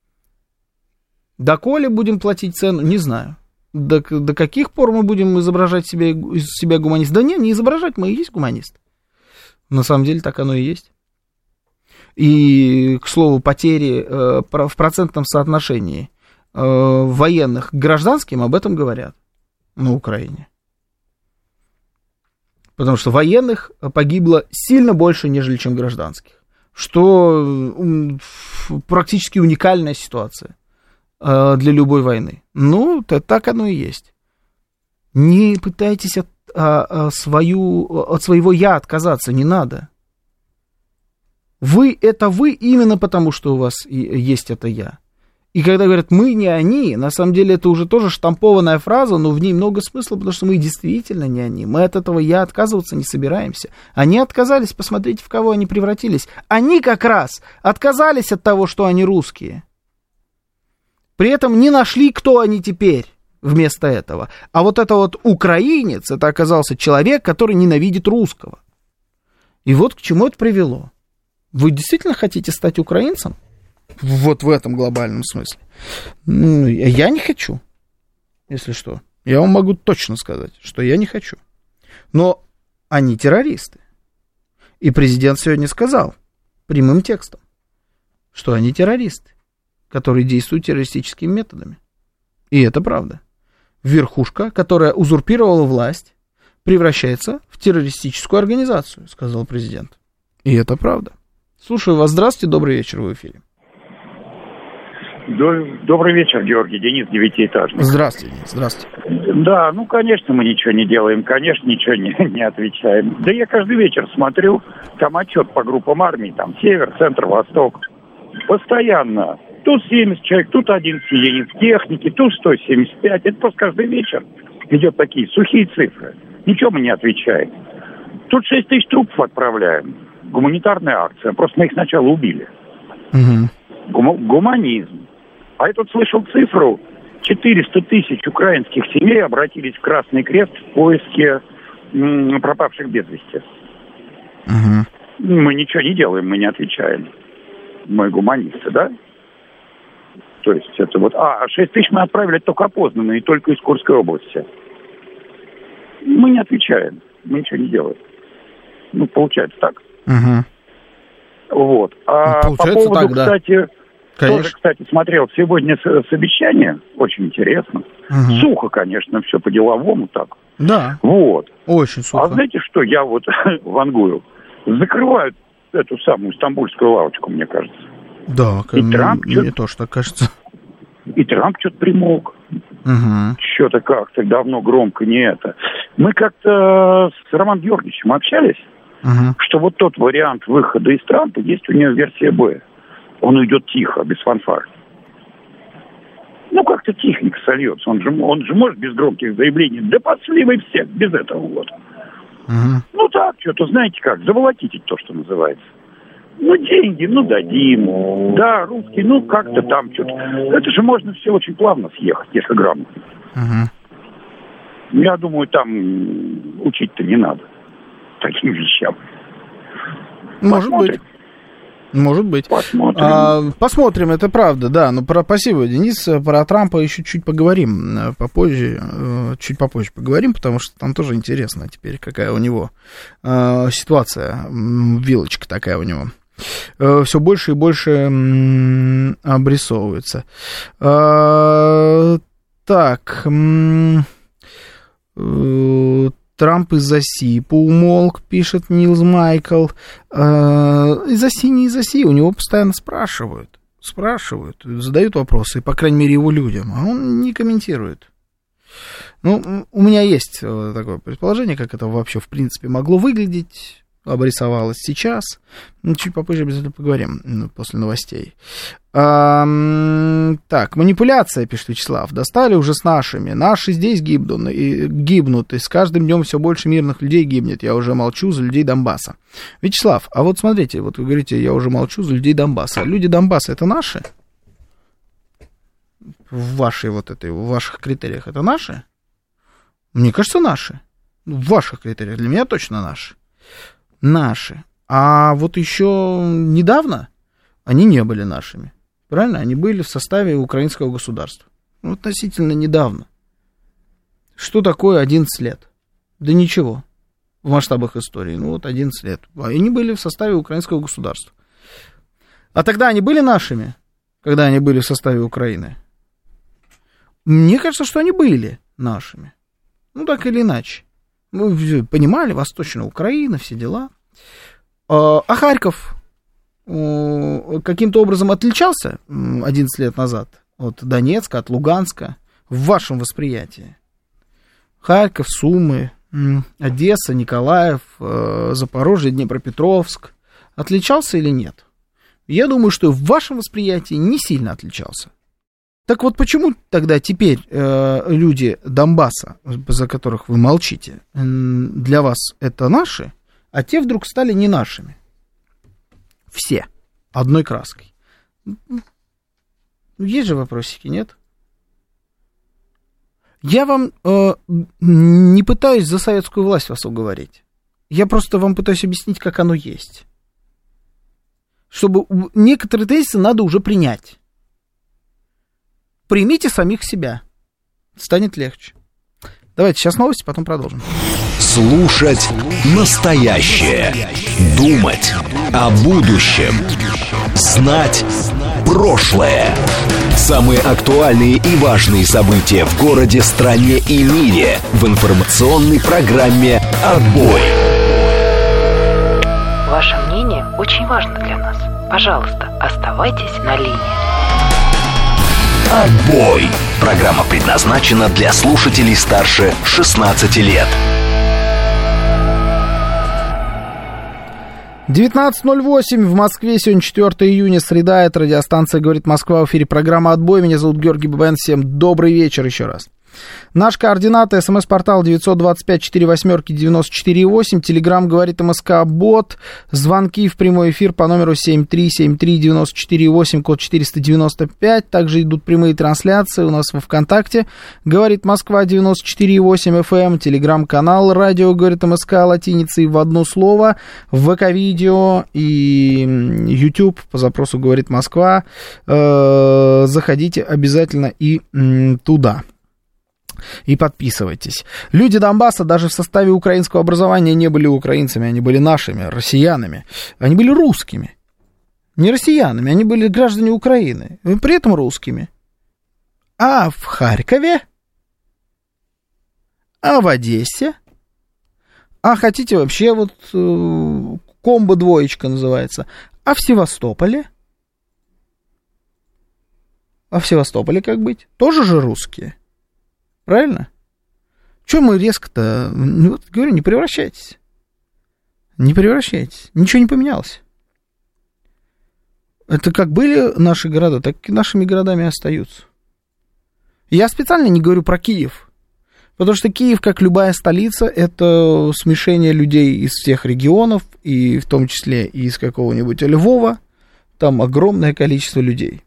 Доколе будем платить цену, не знаю. До каких пор мы будем изображать из себя гуманист? Да не изображать, мы и есть гуманист. На самом деле так оно и есть. И, к слову, потери в процентном соотношении военных к гражданским об этом говорят на Украине. Потому что военных погибло сильно больше, нежели чем гражданских. Что практически уникальная ситуация для любой войны. Ну, так оно и есть. Не пытайтесь от своего «я» отказаться, не надо. Вы — это вы именно потому, что у вас есть это «я». И когда говорят «мы не они», на самом деле это уже тоже штампованная фраза, но в ней много смысла, потому что мы действительно не они. Мы от этого «я» отказываться не собираемся. Они отказались, посмотрите, в кого они превратились. Они как раз отказались от того, что они русские. При этом не нашли, кто они теперь вместо этого. А вот это вот украинец, это оказался человек, который ненавидит русского. И вот к чему это привело. Вы действительно хотите стать украинцем? Вот в этом глобальном смысле. Ну, я не хочу, если что. Я вам могу точно сказать, что я не хочу. Но они террористы. И президент сегодня сказал прямым текстом, что они террористы, которые действуют террористическими методами. И это правда. Верхушка, которая узурпировала власть, превращается в террористическую организацию, сказал президент. И это правда. Слушаю вас. Здравствуйте, добрый вечер, вы в эфире.
Добрый вечер, Георгий, Денис, девятиэтажный.
Здравствуйте, Денис, здравствуйте.
Да, ну, конечно, мы ничего не делаем, конечно, ничего не отвечаем. Да я каждый вечер смотрю, там отчет по группам армий, там север, центр, восток. Постоянно. Тут 70 человек, тут 11 единиц техники, тут 175. Это просто каждый вечер идет такие сухие цифры. Ничего мы не отвечаем. Тут 6 тысяч трупов отправляем. Гуманитарная акция. Просто мы их сначала убили. Гуманизм. А я тут слышал цифру. 400 тысяч украинских семей обратились в Красный Крест в поиске пропавших без вести. Мы ничего не делаем, мы не отвечаем. Мы гуманисты, да? То есть это вот... 6 тысяч мы отправили только опознанные, только из Курской области. Мы не отвечаем, мы ничего не делаем. Ну, получается так. Вот. А по поводу, так, да. Кстати... Конечно. Тоже, кстати, смотрел сегодня совещание, очень интересно. Сухо, конечно, все по-деловому так.
Да.
Вот.
Очень сухо.
А знаете что, я вот вангую. Закрывают эту самую стамбульскую лавочку, мне кажется.
Да,
и Трамп
мне тоже так кажется.
И Трамп что-то примолк. Что-то как-то давно громко не это. Мы как-то с Романом Георгиевичем общались, что вот тот вариант выхода из Трампа, есть у него версия Б. Он уйдет тихо, без фанфар. Ну, как-то тихонько сольется. Он же может без громких заявлений. Да пошли вы всех, без этого вот. Ну, так, что-то, знаете как, заволокитить то, что называется. Ну, деньги, ну, дадим. Да, русские, ну, как-то там что-то. Это же можно все очень плавно съехать, если грамотно. Я думаю, там учить-то не надо таким вещам.
Может быть. Может быть. Посмотрим, это правда, да. Но спасибо, Денис. Про Трампа еще чуть поговорим попозже. Чуть попозже поговорим, потому что там тоже интересно теперь, какая у него ситуация. Вилочка такая у него. Все больше и больше обрисовывается. Так. Трамп из-за СИ поумолк, пишет Нилс Майкл. Из-за СИ, не из-за СИ, у него постоянно спрашивают, задают вопросы, по крайней мере, его людям, а он не комментирует. Ну, у меня есть такое предположение, как это вообще, в принципе, могло выглядеть, обрисовалось сейчас. Чуть попозже обязательно поговорим, после новостей. Так, манипуляция, пишет Вячеслав. Достали уже с нашими. Наши здесь гибнут, и с каждым днем все больше мирных людей гибнет. Я уже молчу за людей Донбасса. Вячеслав, а вот смотрите, вот вы говорите, я уже молчу за людей Донбасса. Люди Донбасса это наши? В ваших критериях это наши? Мне кажется, наши. В ваших критериях для меня точно наши. Наши. А вот еще недавно они не были нашими. Правильно? Они были в составе украинского государства. Ну, относительно недавно. Что такое 11 лет? Да ничего. В масштабах истории. Ну, вот 11 лет. Они были в составе украинского государства. А тогда они были нашими? Когда они были в составе Украины? Мне кажется, что они были нашими. Ну, так или иначе. Мы понимали, Восточная Украина, все дела. А Харьков каким-то образом отличался 11 лет назад от Донецка, от Луганска в вашем восприятии? Харьков, Сумы, Одесса, Николаев, Запорожье, Днепропетровск. Отличался или нет? Я думаю, что в вашем восприятии не сильно отличался. Так вот, почему тогда теперь люди Донбасса, за которых вы молчите, для вас это наши, а те вдруг стали не нашими? Все. Одной краской. Есть же вопросики, нет? Я вам не пытаюсь за советскую власть вас уговорить. Я просто вам пытаюсь объяснить, как оно есть. чтобы некоторые тезисы надо уже принять. Примите самих себя. Станет легче. Давайте сейчас новости, потом продолжим.
Слушать настоящее. Думать о будущем. Знать прошлое. Самые актуальные и важные события в городе, стране и мире в информационной программе «Отбой».
Ваше мнение очень важно для нас. Пожалуйста, оставайтесь на линии.
«Отбой». Программа предназначена для слушателей старше 16 лет.
19:08 в Москве, сегодня 4 июня, среда, это радиостанция «Говорит Москва», в эфире программа «Отбой», меня зовут Георгий Бабаян, всем добрый вечер еще раз. Наш координаты: смс-портал 925-48-94-8, телеграм «Говорит МСК» бот, звонки в прямой эфир по номеру 7373-94-8, код 495, также идут прямые трансляции у нас во ВКонтакте, «Говорит Москва» 94,8 FM, телеграм-канал «Радио Говорит МСК» латиницей в одно слово, ВК-видео и YouTube по запросу «Говорит Москва», заходите обязательно и туда. И подписывайтесь. Люди Донбасса даже в составе украинского образования не были украинцами, они были нашими, россиянами. Они были русскими. Не россиянами, они были граждане Украины, при этом русскими. А в Харькове? А в Одессе? А хотите вообще вот комбо-двоечка называется? А в Севастополе? А в Севастополе как быть? Тоже же русские. Правильно? Чего мы резко-то... Вот, говорю, не превращайтесь. Не превращайтесь. Ничего не поменялось. Это как были наши города, так и нашими городами остаются. Я специально не говорю про Киев. Потому что Киев, как любая столица, это смешение людей из всех регионов, и в том числе и из какого-нибудь Львова. Там огромное количество людей.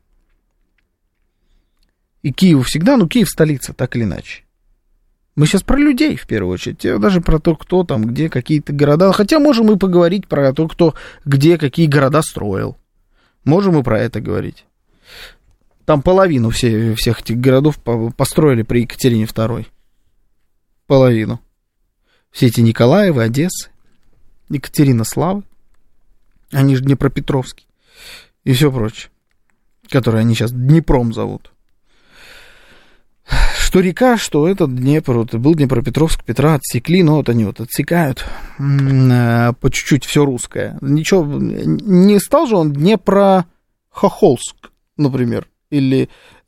И Киев всегда, Киев столица, так или иначе. Мы сейчас про людей, в первую очередь, даже про то, кто там, где какие-то города. Хотя можем и поговорить про то, кто где какие города строил. Можем и про это говорить. Там половину всех этих городов построили при Екатерине II. Половину. Все эти Николаевы, Одессы, Екатеринославы, они же Днепропетровский и все прочее, которые они сейчас Днепром зовут. Что река, что этот Днепр, вот, был Днепропетровск, Петра отсекли, но вот они вот отсекают по чуть-чуть все русское. Ничего, не стал же он Днепрохохолск, например, или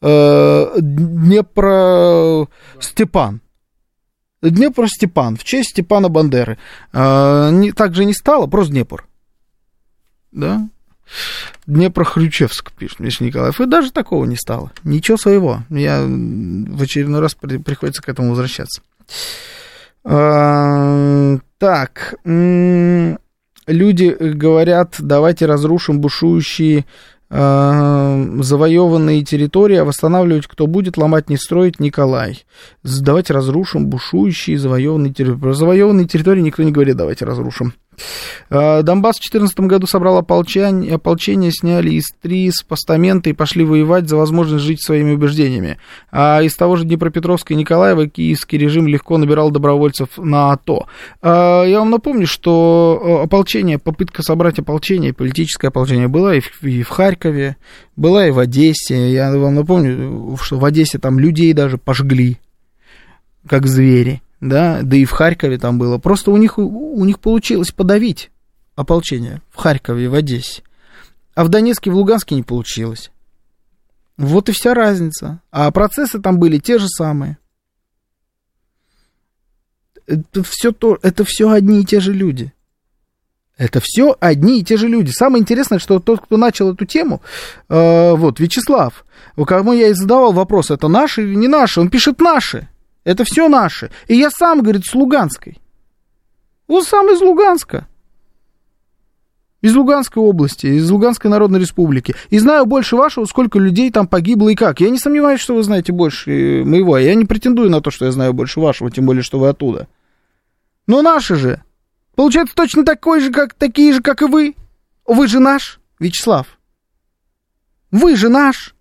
Днепростепан. Днепростепан, в честь Степана Бандеры. Так же не стало, просто Днепр. Да? Днепрохрючевск, пишет Миша Николаев. И даже такого не стало. Ничего своего. Я в очередной раз приходится к этому возвращаться. Так. Люди говорят, давайте разрушим бушующие завоеванные территории, а восстанавливать кто будет, ломать не строить. Николай. Давайте разрушим бушующие завоеванные территории. Про завоеванные территории никто не говорит, давайте разрушим. Донбасс в 2014 году собрал ополчение, сняли из ТРИС постаменты и пошли воевать за возможность жить своими убеждениями. А из того же Днепропетровска и Николаева киевский режим легко набирал добровольцев на АТО. Я вам напомню, что ополчение, попытка собрать ополчение, политическое ополчение была и в Харькове, была и в Одессе. Я вам напомню, что в Одессе там людей даже пожгли, как звери. Да и в Харькове там было. Просто у них получилось подавить ополчение в Харькове и в Одессе. А в Донецке и в Луганске не получилось. Вот и вся разница. А процессы там были те же самые. Это все одни и те же люди. Это все одни и те же люди. Самое интересное, что тот, кто начал эту тему, Вячеслав, кому я и задавал вопрос, это наши или не наши, он пишет наши. Это все наши. И я сам, говорит, с Луганской. Вот сам из Луганска. Из Луганской области, из Луганской Народной Республики. И знаю больше вашего, сколько людей там погибло и как. Я не сомневаюсь, что вы знаете больше моего. Я не претендую на то, что я знаю больше вашего, тем более, что вы оттуда. Но наши же. Получается, точно такие же, как и вы. Вы же наш. Вячеслав. Вы же наш.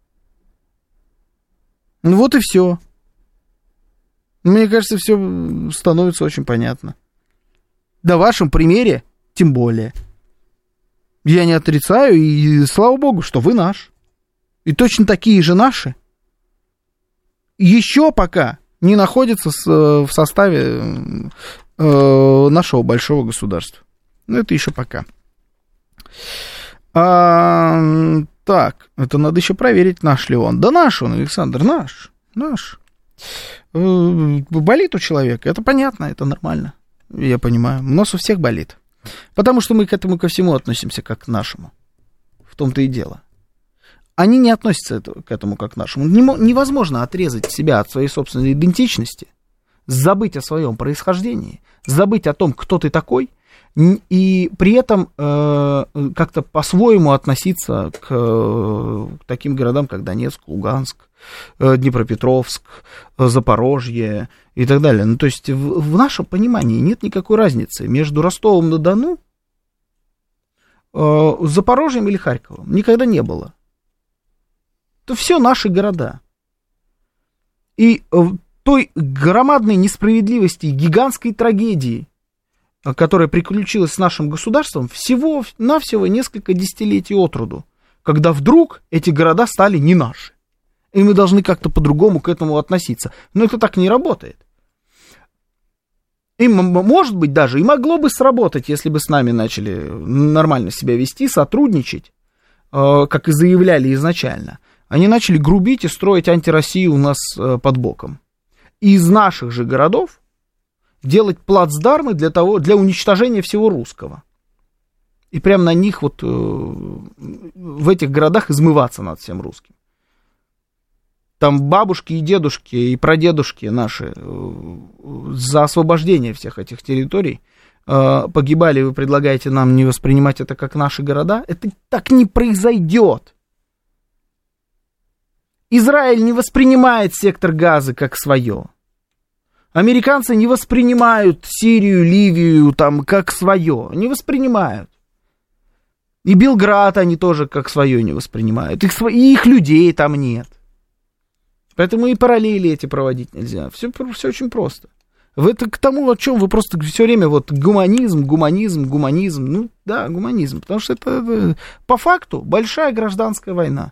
Ну вот и все. Мне кажется, все становится очень понятно. На вашем примере тем более. Я не отрицаю, и слава богу, что вы наш. И точно такие же наши еще пока не находятся в составе нашего большого государства. Но это еще пока. Так, это надо еще проверить, наш ли он. Да наш он, Александр, наш. Болит у человека, это понятно, это нормально. Я понимаю, нос у всех болит. Потому что мы к этому ко всему относимся как к нашему. В том-то и дело. Они не относятся к этому как к нашему. Невозможно отрезать себя от своей собственной идентичности, забыть о своем происхождении, забыть о том, кто ты такой, и при этом как-то по-своему относиться к таким городам, как Донецк, Луганск, Днепропетровск, Запорожье и так далее. Ну, то есть в нашем понимании нет никакой разницы между Ростовом-на-Дону, Запорожьем или Харьковом. Никогда не было. Это все наши города. И той громадной несправедливости, гигантской трагедии, которая приключилась с нашим государством, всего-навсего несколько десятилетий от роду, когда вдруг эти города стали не наши. И мы должны как-то по-другому к этому относиться. Но это так не работает. И, может быть, даже и могло бы сработать, если бы с нами начали нормально себя вести, сотрудничать, как и заявляли изначально. Они начали грубить и строить антироссию у нас под боком. И из наших же городов делать плацдармы для уничтожения всего русского. И прямо на них вот в этих городах измываться над всем русским. Там бабушки и дедушки и прадедушки наши за освобождение всех этих территорий погибали. Вы предлагаете нам не воспринимать это как наши города? Это так не произойдет. Израиль не воспринимает сектор Газы как свое. Американцы не воспринимают Сирию, Ливию там как свое. Не воспринимают. И Белград они тоже как свое не воспринимают. И их людей там нет. Поэтому и параллели эти проводить нельзя. Все очень просто. Это к тому, о чем вы просто все время вот гуманизм. Ну да, гуманизм. Потому что это по факту большая гражданская война.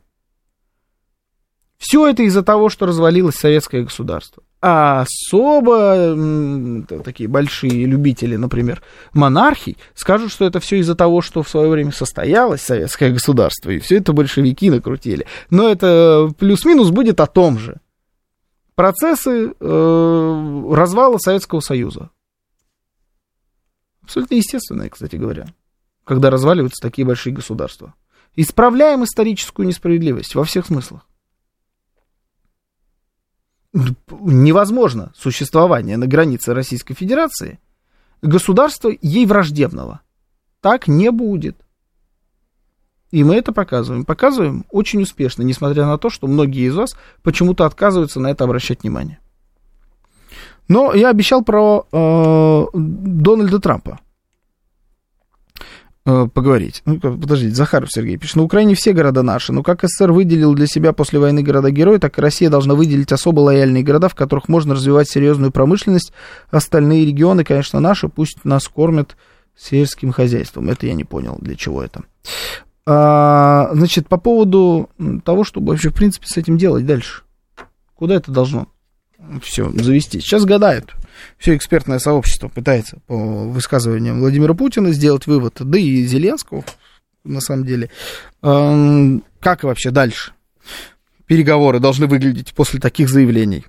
Все это из-за того, что развалилось советское государство. А особо такие большие любители, например, монархий, скажут, что это все из-за того, что в свое время состоялось советское государство, и все это большевики накрутили. Но это плюс-минус будет о том же. Процессы развала Советского Союза. Абсолютно естественные, кстати говоря, когда разваливаются такие большие государства. Исправляем историческую несправедливость во всех смыслах. Невозможно существование на границе Российской Федерации государства ей враждебного. Так не будет. И мы это показываем. Показываем очень успешно, несмотря на то, что многие из вас почему-то отказываются на это обращать внимание. Но я обещал про Дональда Трампа поговорить. Подождите, Захаров Сергей пишет. На Украине все города наши, но как СССР выделил для себя после войны города-герои, так и Россия должна выделить особо лояльные города, в которых можно развивать серьезную промышленность. Остальные регионы, конечно, наши, пусть нас кормят сельским хозяйством. Это я не понял, для чего это. Значит, по поводу того, чтобы вообще, в принципе, с этим делать дальше. Куда это должно все завести? Сейчас гадают. Все экспертное сообщество пытается по высказываниям Владимира Путина сделать вывод, да и Зеленского, на самом деле. Как вообще дальше переговоры должны выглядеть после таких заявлений?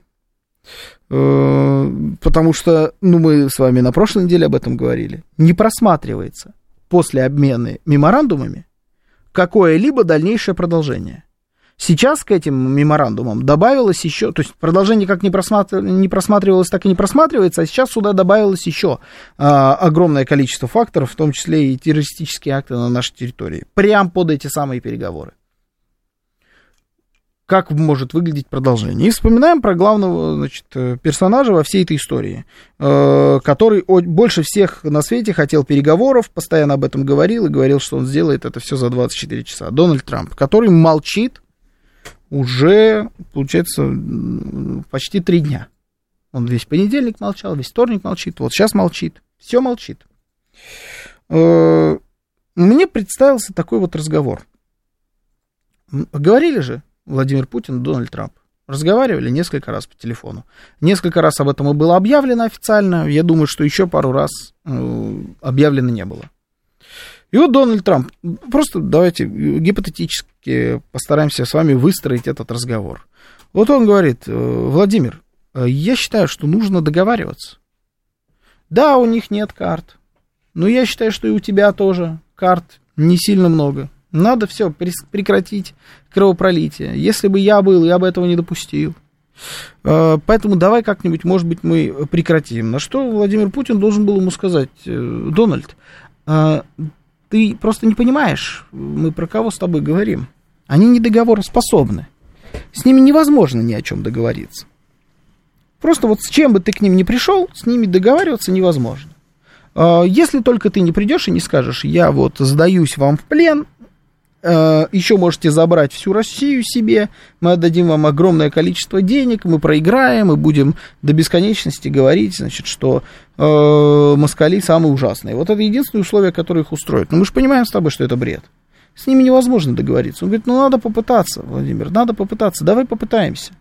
Потому что, мы с вами на прошлой неделе об этом говорили, не просматривается после обмена меморандумами какое-либо дальнейшее продолжение. Сейчас к этим меморандумам добавилось еще, то есть продолжение как не просматривалось, так и не просматривается, а сейчас сюда добавилось еще огромное количество факторов, в том числе и террористические акты на нашей территории, прямо под эти самые переговоры. как может выглядеть продолжение. И вспоминаем про главного, значит, персонажа во всей этой истории, который больше всех на свете хотел переговоров, постоянно об этом говорил и говорил, что он сделает это все за 24 часа. Дональд Трамп, который молчит уже, получается, почти 3 дня. Он весь понедельник молчал, весь вторник молчит, вот сейчас молчит, все молчит. Мне представился такой вот разговор. Говорили же Владимир Путин и Дональд Трамп. Разговаривали несколько раз по телефону. Несколько раз об этом и было объявлено официально. Я думаю, что еще пару раз объявлено не было. И вот Дональд Трамп, просто давайте гипотетически постараемся с вами выстроить этот разговор. Вот он говорит: Владимир, я считаю, что нужно договариваться. Да, у них нет карт, но я считаю, что и у тебя тоже карт не сильно много. Надо все прекратить кровопролитие. Если бы я был, я бы этого не допустил. Поэтому давай как-нибудь, может быть, мы прекратим. На что Владимир Путин должен был ему сказать: Дональд, ты просто не понимаешь, мы про кого с тобой говорим. Они не договороспособны. С ними невозможно ни о чем договориться. Просто вот с чем бы ты к ним ни пришел, с ними договариваться невозможно. Если только ты не придешь и не скажешь: я вот сдаюсь вам в плен, еще можете забрать всю Россию себе, мы отдадим вам огромное количество денег, мы проиграем и будем до бесконечности говорить, значит, что москали самые ужасные. Вот это единственное условие, которое их устроит. Но мы же понимаем с тобой, что это бред. С ними невозможно договориться. Он говорит: ну надо попытаться, Владимир, надо попытаться, давай попытаемся.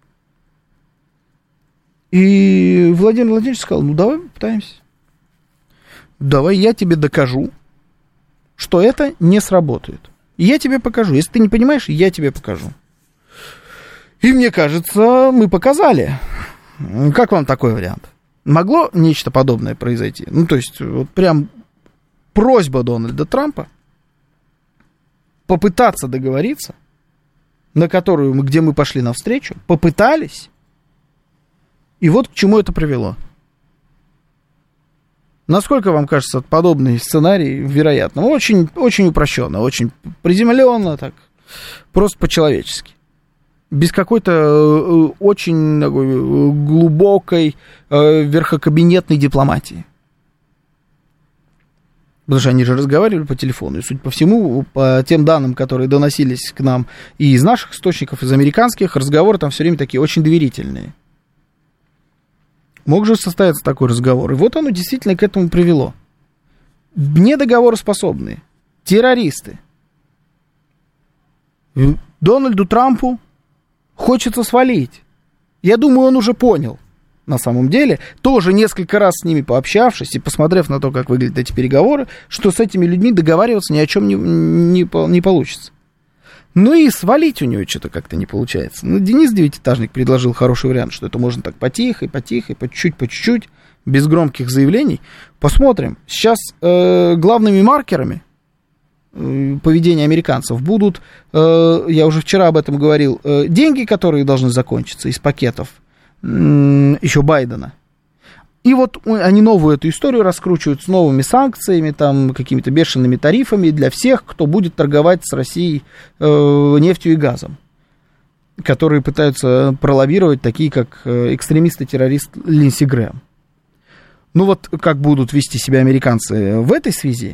И Владимир Владимирович сказал: ну давай попытаемся. Давай я тебе докажу, что это не сработает. И я тебе покажу. Если ты не понимаешь, я тебе покажу. И мне кажется, мы показали. Как вам такой вариант? Могло нечто подобное произойти? Ну, то есть, вот прям просьба Дональда Трампа попытаться договориться, на которую где мы пошли навстречу, попытались, и вот к чему это привело. Насколько вам кажется подобный сценарий вероятным? Очень, очень упрощенно, очень приземленно, так, просто по-человечески. Без какой-то очень такой глубокой верхокабинетной дипломатии. Потому что они же разговаривали по телефону, и, судя по всему, по тем данным, которые доносились к нам и из наших источников, из американских, разговоры там все время такие очень доверительные. Мог же состояться такой разговор. И вот оно действительно к этому привело. Недоговороспособные террористы. Дональду Трампу хочется свалить. Я думаю, он уже понял. На самом деле, тоже несколько раз с ними пообщавшись и посмотрев на то, как выглядят эти переговоры, что с этими людьми договариваться ни о чем не получится. Ну и свалить у него что-то как-то не получается. Ну, Денис Девятиэтажник предложил хороший вариант, что это можно так потихо, по чуть-чуть, без громких заявлений. Посмотрим. Сейчас главными маркерами поведения американцев будут, я уже вчера об этом говорил, деньги, которые должны закончиться из пакетов еще Байдена. И вот они новую эту историю раскручивают с новыми санкциями, там, какими-то бешеными тарифами для всех, кто будет торговать с Россией нефтью и газом, которые пытаются пролоббировать такие, как экстремист-террорист Линдси Грэм. Ну вот как будут вести себя американцы в этой связи,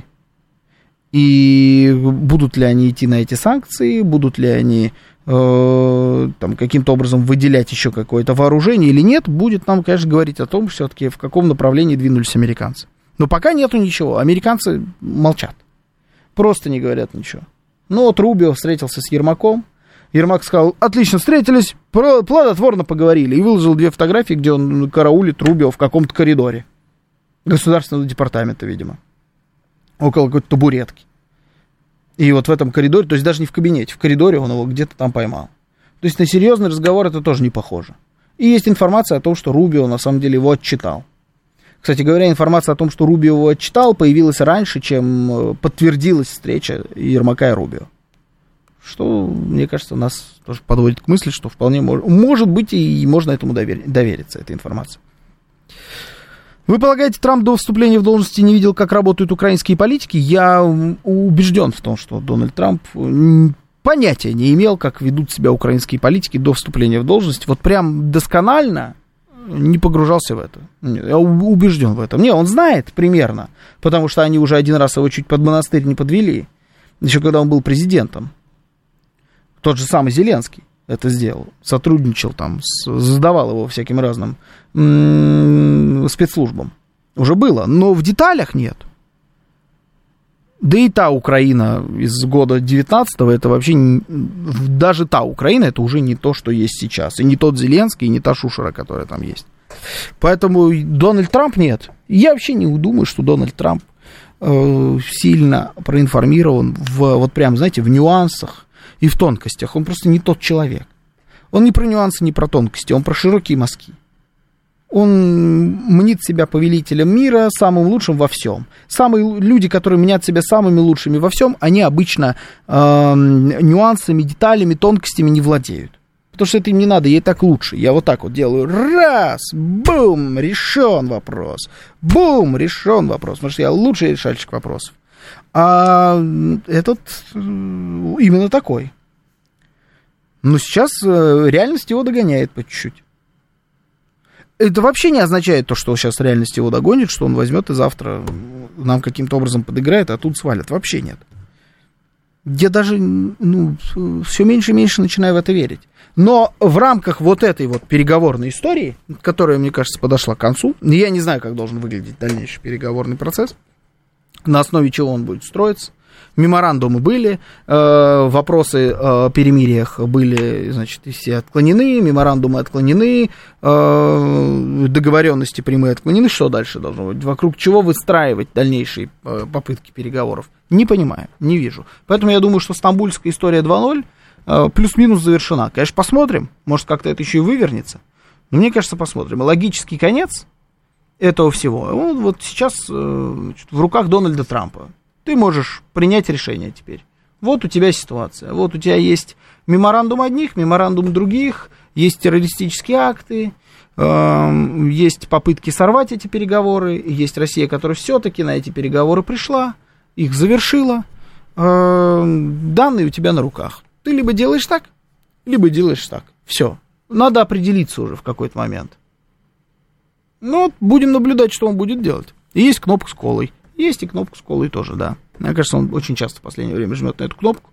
и будут ли они идти на эти санкции, будут ли они там, каким-то образом выделять еще какое-то вооружение или нет, будет нам, конечно, говорить о том, все-таки в каком направлении двинулись американцы. Но пока нету ничего, американцы молчат, просто не говорят ничего. Ну вот Рубио встретился с Ермаком, Ермак сказал: отлично встретились, плодотворно поговорили, и выложил 2 фотографии, где он караулит Рубио в каком-то коридоре Государственного департамента, видимо, около какой-то табуретки. И вот в этом коридоре, то есть даже не в кабинете, в коридоре он его где-то там поймал. То есть на серьезный разговор это тоже не похоже. И есть информация о том, что Рубио на самом деле его отчитал. Кстати говоря, информация о том, что Рубио его отчитал, появилась раньше, чем подтвердилась встреча Ермака и Рубио. Что, мне кажется, нас тоже подводит к мысли, что вполне может быть и можно этому довериться, этой информации. Вы полагаете, Трамп до вступления в должности не видел, как работают украинские политики? Я убежден в том, что Дональд Трамп понятия не имел, как ведут себя украинские политики до вступления в должность. Вот прям досконально не погружался в это. Я убежден в этом. Не, он знает примерно, потому что они уже один раз его чуть под монастырь не подвели, еще когда он был президентом. Тот же самый Зеленский это сделал, сотрудничал там, сдавал его всяким разным спецслужбам. Уже было, но в деталях нет. Да и та Украина из года 19-го, это вообще, даже та Украина, это уже не то, что есть сейчас. И не тот Зеленский, и не та шушера, которая там есть. Поэтому Дональд Трамп нет. Я вообще не думаю, что Дональд Трамп сильно проинформирован вот прям, знаете, в нюансах и в тонкостях. Он просто не тот человек. Он не про нюансы, не про тонкости, он про широкие мазки. Он мнит себя повелителем мира, самым лучшим во всем. Самые люди, которые мнят себя самыми лучшими во всем, они обычно нюансами, деталями, тонкостями не владеют. Потому что это им не надо, ей так лучше. Я вот так вот делаю. Раз, бум, решен вопрос. Бум, решен вопрос. Потому что я лучший решальщик вопросов. А этот именно такой. Но сейчас реальность его догоняет по чуть-чуть. Это вообще не означает то, что сейчас реальность его догонит, что он возьмет и завтра нам каким-то образом подыграет, а тут свалит. Вообще нет. Я даже, все меньше и меньше начинаю в это верить. Но в рамках вот этой вот переговорной истории, которая, мне кажется, подошла к концу, я не знаю, как должен выглядеть дальнейший переговорный процесс, на основе чего он будет строиться. Меморандумы были, вопросы о перемириях были, значит, все отклонены, меморандумы отклонены, договоренности прямые отклонены. Что дальше должно быть? Вокруг чего выстраивать дальнейшие попытки переговоров? Не понимаю, не вижу. Поэтому я думаю, что стамбульская история 2.0 плюс-минус завершена. Конечно, посмотрим, может, как-то это еще и вывернется. Но мне кажется, посмотрим. Логический конец этого всего вот сейчас в руках Дональда Трампа. Ты можешь принять решение теперь. Вот у тебя ситуация. Вот у тебя есть меморандум одних, меморандум других, есть террористические акты, есть попытки сорвать эти переговоры, есть Россия, которая все-таки на эти переговоры пришла, их завершила. Данные у тебя на руках. Ты либо делаешь так, либо делаешь так. Все. Надо определиться уже в какой-то момент. Ну, будем наблюдать, что он будет делать. И есть кнопка с колой. Есть и кнопка с колой тоже, да. Мне кажется, он очень часто в последнее время жмет на эту кнопку,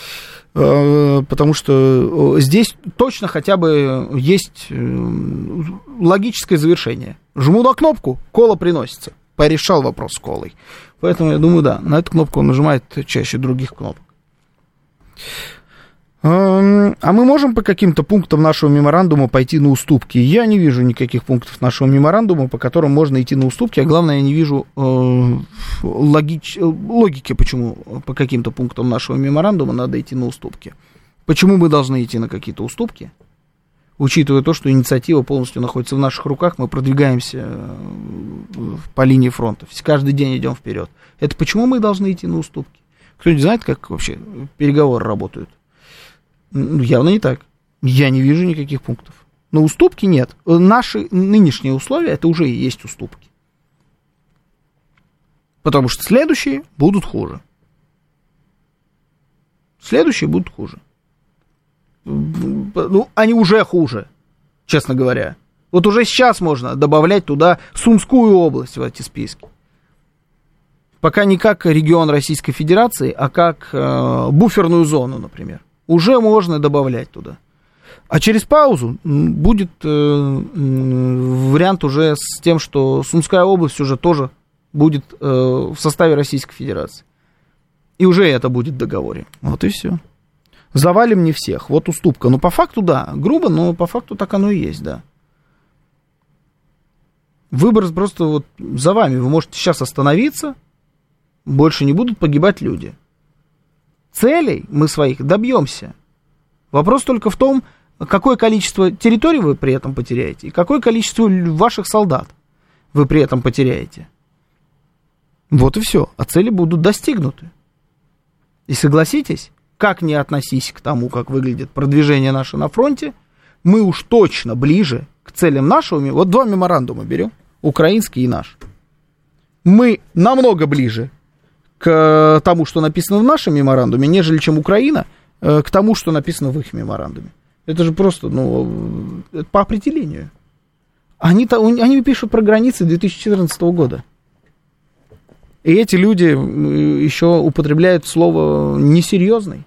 потому что здесь точно хотя бы есть логическое завершение. Жму на кнопку, кола приносится. Порешал вопрос с колой. Поэтому я думаю, да, на эту кнопку он нажимает чаще других кнопок. А мы можем по каким-то пунктам нашего меморандума пойти на уступки? Я не вижу никаких пунктов нашего меморандума, по которым можно идти на уступки, а главное, я не вижу логики, почему по каким-то пунктам нашего меморандума надо идти на уступки. Почему мы должны идти на какие-то уступки? Учитывая то, что инициатива полностью находится в наших руках, мы продвигаемся по линии фронта. Каждый день идем вперед. Это почему мы должны идти на уступки? Кто-нибудь знает, как вообще переговоры работают? Явно не так. Я не вижу никаких пунктов. Но уступки нет. Наши нынешние условия, это уже и есть уступки. Потому что следующие будут хуже. Следующие будут хуже. Ну, они уже хуже, честно говоря. Вот уже сейчас можно добавлять туда Сумскую область в эти списки. Пока не как регион Российской Федерации, а как буферную зону, например. Уже можно добавлять туда. А через паузу будет вариант уже с тем, что Сумская область уже тоже будет в составе Российской Федерации. И уже это будет в договоре. Вот и все. Завалим не всех. Вот уступка. Ну, по факту, да. Грубо, но по факту так оно и есть, да. Выбор просто вот за вами. Вы можете сейчас остановиться. Больше не будут погибать люди. Целей мы своих добьемся. Вопрос только в том, какое количество территорий вы при этом потеряете и какое количество ваших солдат вы при этом потеряете. Вот и все. А цели будут достигнуты. И согласитесь, как ни относись к тому, как выглядит продвижение наше на фронте, мы уж точно ближе к целям нашего. Вот два меморандума берем, украинский и наш. Мы намного ближе к тому, что написано в нашем меморандуме, нежели чем Украина, к тому, что написано в их меморандуме. Это же просто, по определению. Они пишут про границы 2014 года. И эти люди еще употребляют слово «несерьезный».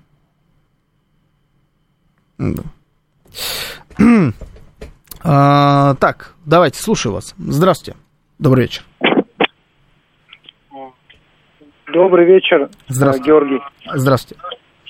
Так, давайте, слушаю вас. Здравствуйте. Добрый вечер.
Добрый вечер, Георгий.
Здравствуйте.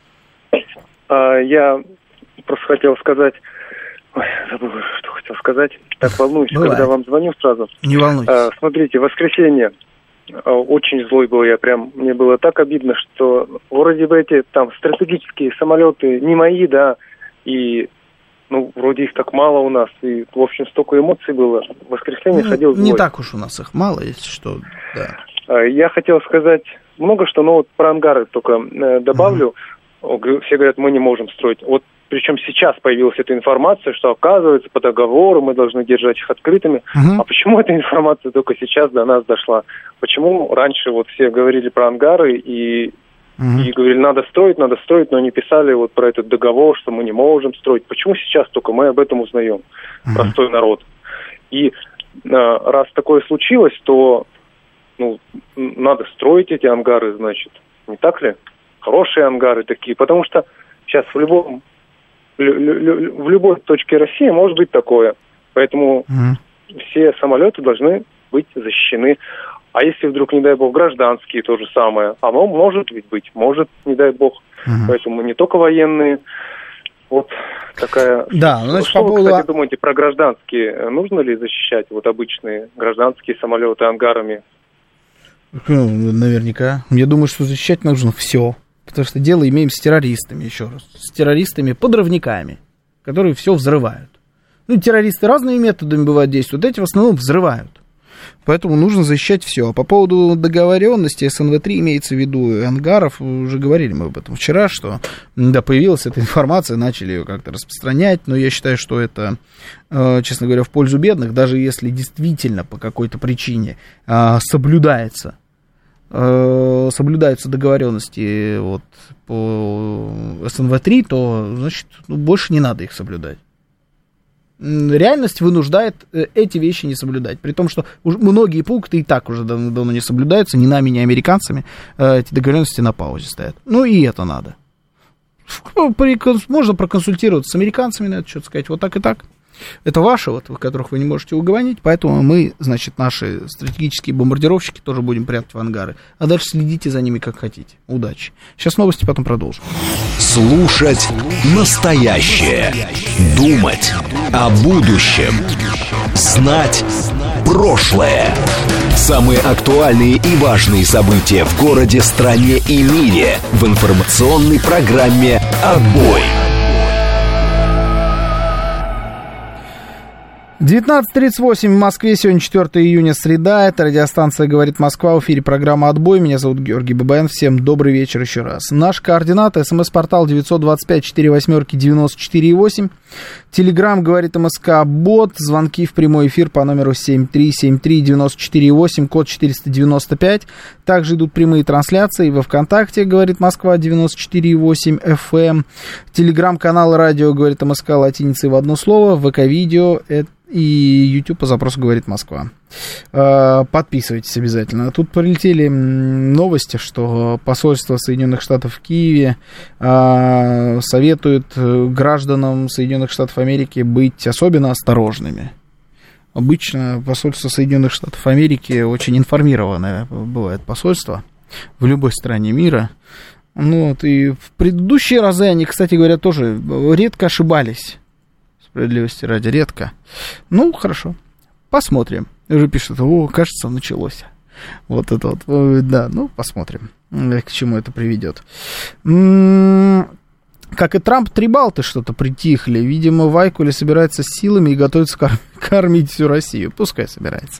Я просто хотел сказать... забыл, что хотел сказать. Так волнуюсь, когда вам звоню сразу.
Не волнуйтесь.
Смотрите, в воскресенье очень злой был я, прям мне было так обидно, что вроде бы эти там стратегические самолеты не мои, да, и вроде их так мало у нас, и, в общем, столько эмоций было. В воскресенье ходил злой.
Не так уж у нас их мало, если что, да.
Я хотел сказать много что, но вот про ангары только добавлю. Все говорят, мы не можем строить. Вот причем сейчас появилась эта информация, что, оказывается, по договору мы должны держать их открытыми. А почему эта информация только сейчас до нас дошла? Почему раньше вот все говорили про ангары и говорили, надо строить, но не писали вот про этот договор, что мы не можем строить. Почему сейчас только мы об этом узнаем, простой народ? И раз такое случилось, то надо строить эти ангары, значит. Не так ли? Хорошие ангары такие, потому что сейчас в любой точке России может быть такое. Поэтому все самолеты должны быть защищены. А если вдруг, не дай бог, гражданские, то же самое. Может ведь быть, может, не дай бог. Поэтому не только военные. Вот такая...
Да, значит,
что вы, кстати, думаете про гражданские? Нужно ли защищать вот обычные гражданские самолеты ангарами?
Наверняка. Я думаю, что защищать нужно все. Потому что дело имеем с террористами, еще раз. С террористами-подрывниками, которые все взрывают. Террористы разными методами бывают действуют, эти в основном взрывают. Поэтому нужно защищать все. А по поводу договоренности СНВ-3 имеется в виду ангаров, уже говорили мы об этом вчера, что появилась эта информация, начали ее как-то распространять, но я считаю, что это, честно говоря, в пользу бедных, даже если действительно по какой-то причине соблюдаются договоренности вот, по СНВ-3, то, значит, больше не надо их соблюдать. Реальность вынуждает эти вещи не соблюдать. При том, что многие пункты и так уже давно не соблюдаются, ни нами, ни американцами. Эти договоренности на паузе стоят. И это надо. Можно проконсультироваться с американцами на это, что-то сказать, вот так и так. Это ваши, вот, которых вы не можете угомонить, поэтому мы, значит, наши стратегические бомбардировщики тоже будем прятать в ангары. А дальше следите за ними как хотите. Удачи. Сейчас новости, потом продолжим.
Слушать настоящее. Думать о будущем. Знать прошлое. Самые актуальные и важные события в городе, стране и мире в информационной программе «Отбой».
19:38 в Москве, сегодня 4 июня, среда, это радиостанция «Говорит Москва», в эфире программа «Отбой», меня зовут Георгий Бабаян, всем добрый вечер еще раз. Наш координат, смс-портал 925-48-94-8, телеграмм «Говорит МСК», бот, звонки в прямой эфир по номеру 7373-94-8, код 495, также идут прямые трансляции во ВКонтакте «Говорит Москва», 94,8 FM, телеграм-канал «Радио Говорит МСК» латиницей в одно слово, ВК-видео, и YouTube по запросу «Говорит Москва». Подписывайтесь обязательно. Тут прилетели новости, что посольство Соединенных Штатов в Киеве советует гражданам Соединенных Штатов Америки быть особенно осторожными. Обычно посольство Соединенных Штатов Америки очень информированное бывает посольство в любой стране мира. И в предыдущие разы они, кстати говоря, тоже редко ошибались. Справедливости ради, редко. Хорошо. Посмотрим. Уже пишут, кажется, началось. Вот это вот. Да, посмотрим, к чему это приведет. Как и Трамп, три балты что-то притихли. Видимо, Вайкуле собирается с силами и готовится кормить всю Россию. Пускай собирается.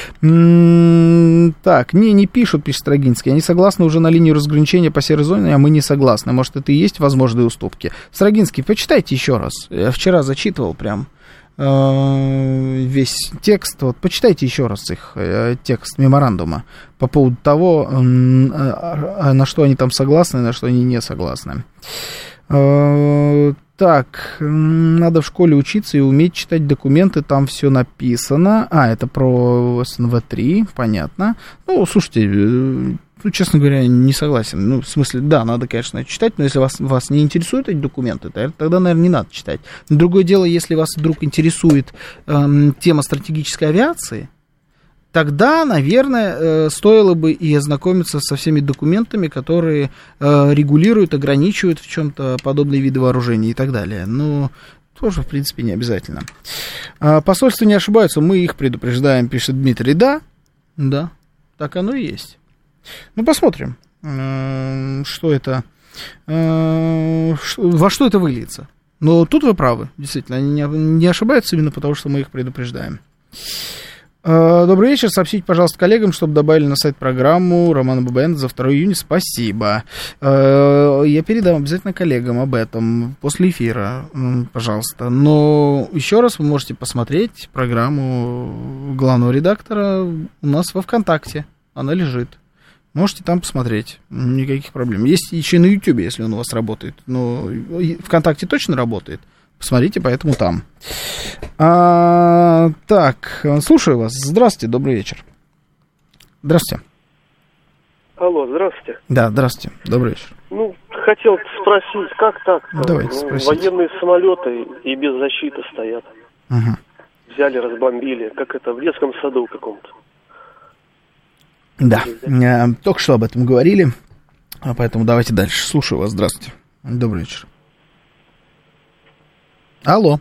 Так, не пишут, пишет Строгинский. Они согласны уже на линию разграничения по серой зоне, а мы не согласны. Может, это и есть возможные уступки. Строгинский, почитайте еще раз. Я вчера зачитывал прям весь текст. Вот, почитайте еще раз их текст меморандума по поводу того, на что они там согласны, на что они не согласны. Так, надо в школе учиться и уметь читать документы, там все написано. Это про СНВ-3, понятно. Ну, слушайте, честно говоря, не согласен. Ну, в смысле, да, надо, конечно, читать, но если вас не интересуют эти документы, тогда, наверное, не надо читать. Но другое дело, если вас вдруг интересует тема стратегической авиации, тогда, наверное, стоило бы и ознакомиться со всеми документами, которые регулируют, ограничивают в чем-то подобные виды вооружений и так далее. Но тоже, в принципе, не обязательно. Посольства не ошибаются, мы их предупреждаем, пишет Дмитрий. Да, так оно и есть. Ну, посмотрим, что это, во что это выльется. Но тут вы правы, действительно, они не ошибаются именно потому, что мы их предупреждаем. Добрый вечер. Сообщите, пожалуйста, коллегам, чтобы добавили на сайт программу Романа Бабаяна за 2 июня. Спасибо. Я передам обязательно коллегам об этом после эфира, пожалуйста. Но еще раз вы можете посмотреть программу главного редактора у нас во ВКонтакте. Она лежит. Можете там посмотреть. Никаких проблем. Есть еще и на Ютубе, если он у вас работает. Но ВКонтакте точно работает. Посмотрите, поэтому там. Так, слушаю вас. Здравствуйте, добрый вечер. Здравствуйте.
Алло, здравствуйте.
Да, здравствуйте, добрый вечер.
Ну, хотел спросить, как так?
Давайте, спросите.
Военные самолеты и без защиты стоят.
Угу.
Взяли, разбомбили, как это, в детском саду каком-то.
Да, только что об этом говорили, поэтому давайте дальше. Слушаю вас, здравствуйте. Добрый вечер. Алло.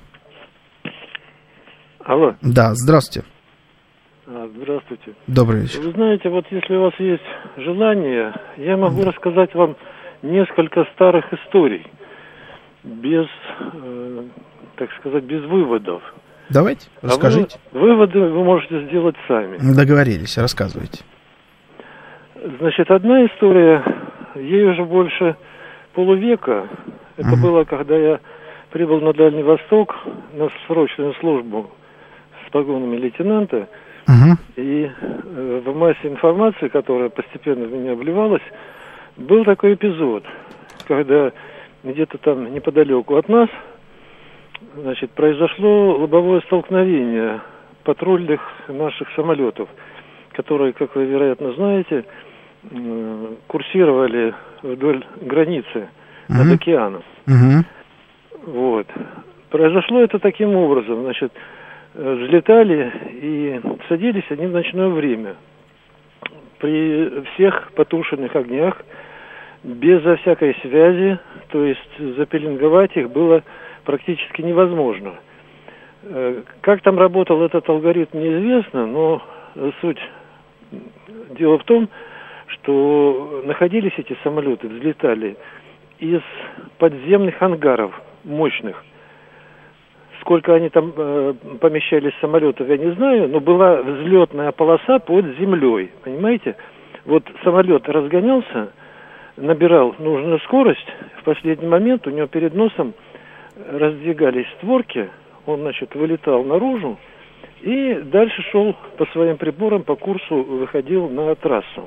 Алло.
Да, здравствуйте.
Здравствуйте.
Добрый вечер.
Вы знаете, вот если у вас есть желание, я могу рассказать вам несколько старых историй, без, так сказать, без выводов.
Давайте, расскажите.
Выводы вы можете сделать сами.
Договорились, рассказывайте.
Значит, одна история, ей уже больше полувека. Это было, когда я прибыл на Дальний Восток на срочную службу с погонами лейтенанта. И в массе информации, которая постепенно в меня вливалась, был такой эпизод, когда где-то там неподалеку от нас, значит, произошло лобовое столкновение патрульных наших самолетов, которые, как вы, вероятно, знаете, курсировали вдоль границы над океаном. Вот. Произошло это таким образом, значит, взлетали и садились они в ночное время. При всех потушенных огнях, безо всякой связи, то есть запеленговать их было практически невозможно. Как там работал этот алгоритм, неизвестно, но суть дела в том, что находились эти самолеты, взлетали из подземных ангаров мощных. Сколько они там помещались самолетов, я не знаю, но была взлетная полоса под землей, понимаете? Вот самолет разгонялся, набирал нужную скорость, в последний момент у него перед носом раздвигались створки, он, значит, вылетал наружу и дальше шел по своим приборам, по курсу выходил на трассу.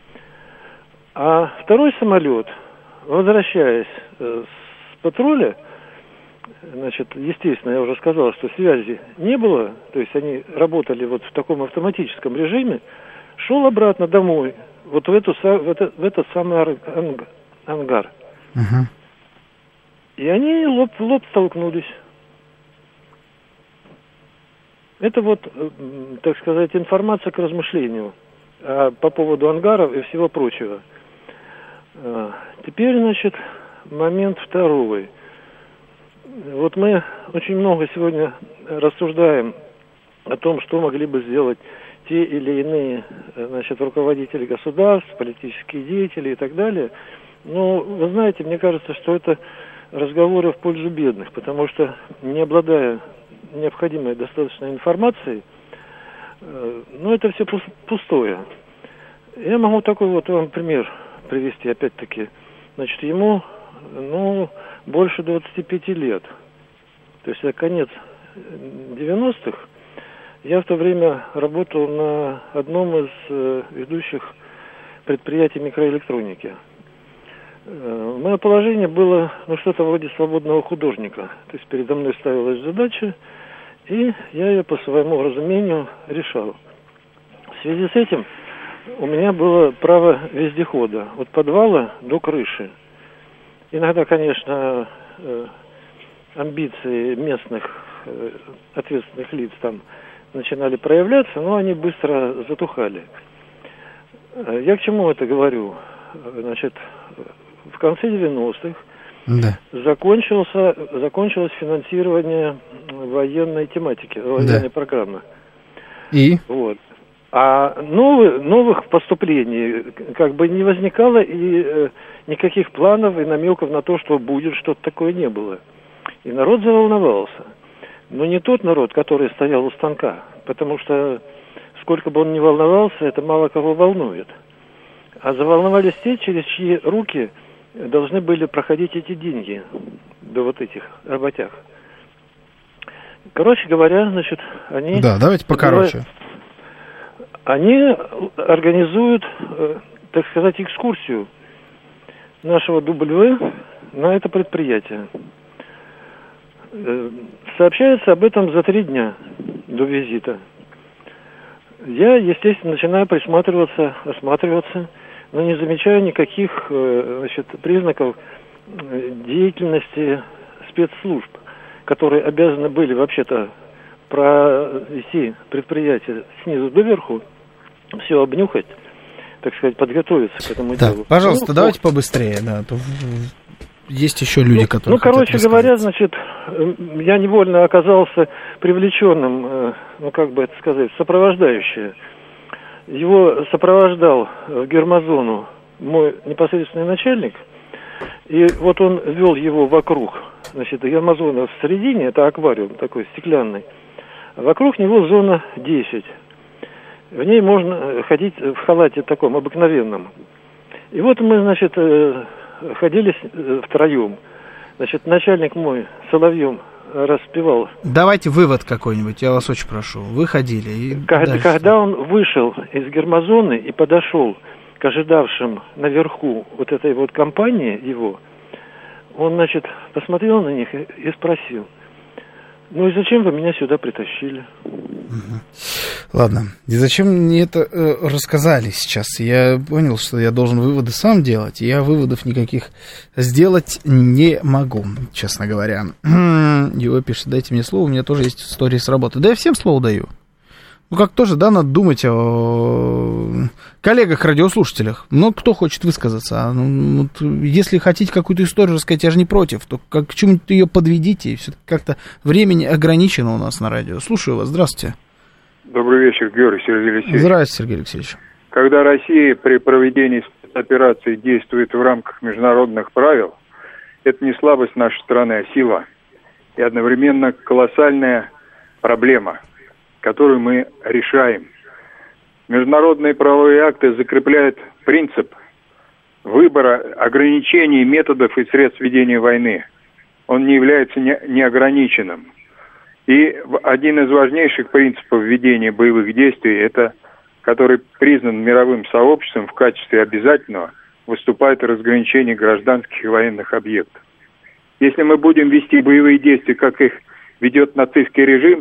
А второй самолет, возвращаясь с патруля, значит, естественно, я уже сказал, что связи не было, то есть они работали вот в таком автоматическом режиме, шел обратно домой, вот в этот самый ангар. И они лоб в лоб столкнулись. Это вот, так сказать, информация к размышлению по поводу ангаров и всего прочего. Теперь, значит, момент второй. Вот мы очень много сегодня рассуждаем о том, что могли бы сделать те или иные, значит, руководители государств, политические деятели и так далее. Но, вы знаете, мне кажется, что это разговоры в пользу бедных, потому что, не обладая необходимой достаточной информацией, ну, это все пустое. Я могу такой вот вам пример привести, опять-таки. Значит, ему, ну, больше 25 лет. То есть, это конец 90-х. Я в то время работал на одном из ведущих предприятий микроэлектроники. Мое положение было, что-то вроде свободного художника. То есть передо мной ставилась задача, и я ее по своему разумению решал. В связи с этим у меня было право вездехода от подвала до крыши. Иногда, конечно, амбиции местных ответственных лиц там начинали проявляться, но они быстро затухали. Я к чему это говорю? Значит, в конце 90-х закончилось финансирование военной тематики, военной программы.
И?
Вот. А новых поступлений как бы не возникало, и никаких планов и намеков на то, что будет что-то такое, не было. И народ заволновался. Но не тот народ, который стоял у станка, потому что сколько бы он ни волновался, это мало кого волнует. А заволновались те, через чьи руки должны были проходить эти деньги до вот этих работяг. Короче говоря, значит, они...
Да, давайте покороче.
Они организуют, так сказать, экскурсию нашего W на это предприятие. Сообщается об этом за 3 дня до визита. Я, естественно, начинаю осматриваться, но не замечаю никаких, признаков деятельности спецслужб, которые обязаны были вообще-то провести предприятие снизу доверху, все обнюхать, так сказать, подготовиться к этому делу.
Пожалуйста, давайте побыстрее, да, то есть еще люди, которые...
короче говоря, значит, я невольно оказался привлеченным, сопровождающее. Его сопровождал в гермозону мой непосредственный начальник, и вот он вел его вокруг. Значит, гермозона в середине, это аквариум такой стеклянный, а вокруг него зона 10. В ней можно ходить в халате таком обыкновенном. И вот мы, значит, ходили втроем. Значит, начальник мой соловьем распевал.
Давайте вывод какой-нибудь, я вас очень прошу. Вы ходили. И
когда он вышел из гермозоны и подошел к ожидавшим наверху вот этой вот компании его, он, значит, посмотрел на них и спросил: ну и зачем вы меня сюда притащили?
Ладно. И зачем мне это рассказали сейчас? Я понял, что я должен выводы сам делать, и я выводов никаких сделать не могу, честно говоря. Его пишет: дайте мне слово, у меня тоже есть истории с работы. Да я всем слово даю. Ну, как тоже, да, надо думать о коллегах-радиослушателях. Но кто хочет высказаться? Если хотите какую-то историю рассказать, я же не против, то к чему-то ее подведите. И все-таки как-то времени ограничено у нас на радио. Слушаю вас, здравствуйте.
Добрый вечер, Георгий Сергей Алексеевич.
Здравствуйте, Сергей Алексеевич.
Когда Россия при проведении спецоперации действует в рамках международных правил, это не слабость нашей страны, а сила. И одновременно колоссальная проблема, которую мы решаем. Международные правовые акты закрепляют принцип выбора ограничений методов и средств ведения войны. Он не является неограниченным. И один из важнейших принципов ведения боевых действий, это, который признан мировым сообществом в качестве обязательного, выступает разграничение гражданских и военных объектов. Если мы будем вести боевые действия, как их ведет нацистский режим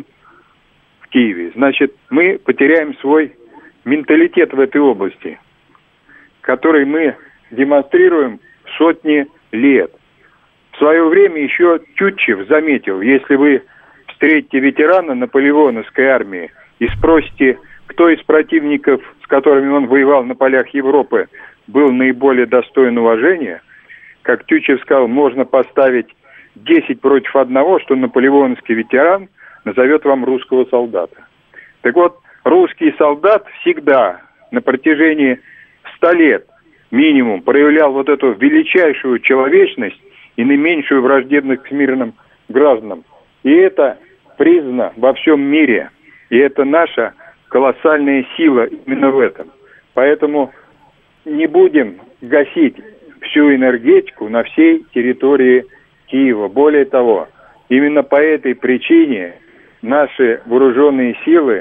в Киеве, значит, мы потеряем свой менталитет в этой области, который мы демонстрируем сотни лет. В свое время еще Тютчев заметил: если вы встретите ветерана наполеоновской армии и спросите, кто из противников, с которыми он воевал на полях Европы, был наиболее достоин уважения, как Тютчев сказал, можно поставить 10 против 1, что наполеоновский ветеран назовет вам русского солдата. Так вот, русский солдат всегда на протяжении 100 лет минимум проявлял вот эту величайшую человечность и наименьшую враждебность к мирным гражданам. И это признано во всем мире. И это наша колоссальная сила именно в этом. Поэтому не будем гасить всю энергетику на всей территории Киева. Более того, именно по этой причине наши вооруженные силы,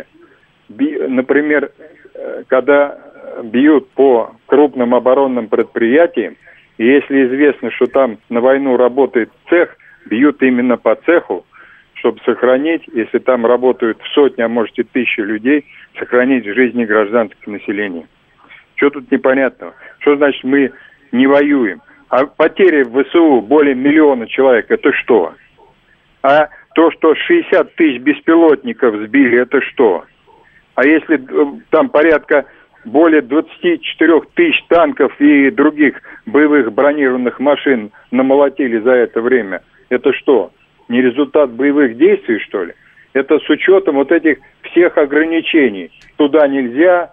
например, когда бьют по крупным оборонным предприятиям, И если известно, что там на войну работает цех, бьют именно по цеху, чтобы сохранить, если там работают сотни, а может и тысячи людей, сохранить жизни гражданского населения. Что тут непонятного? Что значит мы не воюем? А потери в ВСУ более 1 миллиона человек, это что? А то, что 60 тысяч беспилотников сбили, это что? А если там порядка более 24 тысяч танков и других боевых бронированных машин намолотили за это время, это что? Не результат боевых действий, что ли? Это с учетом вот этих всех ограничений. Туда нельзя,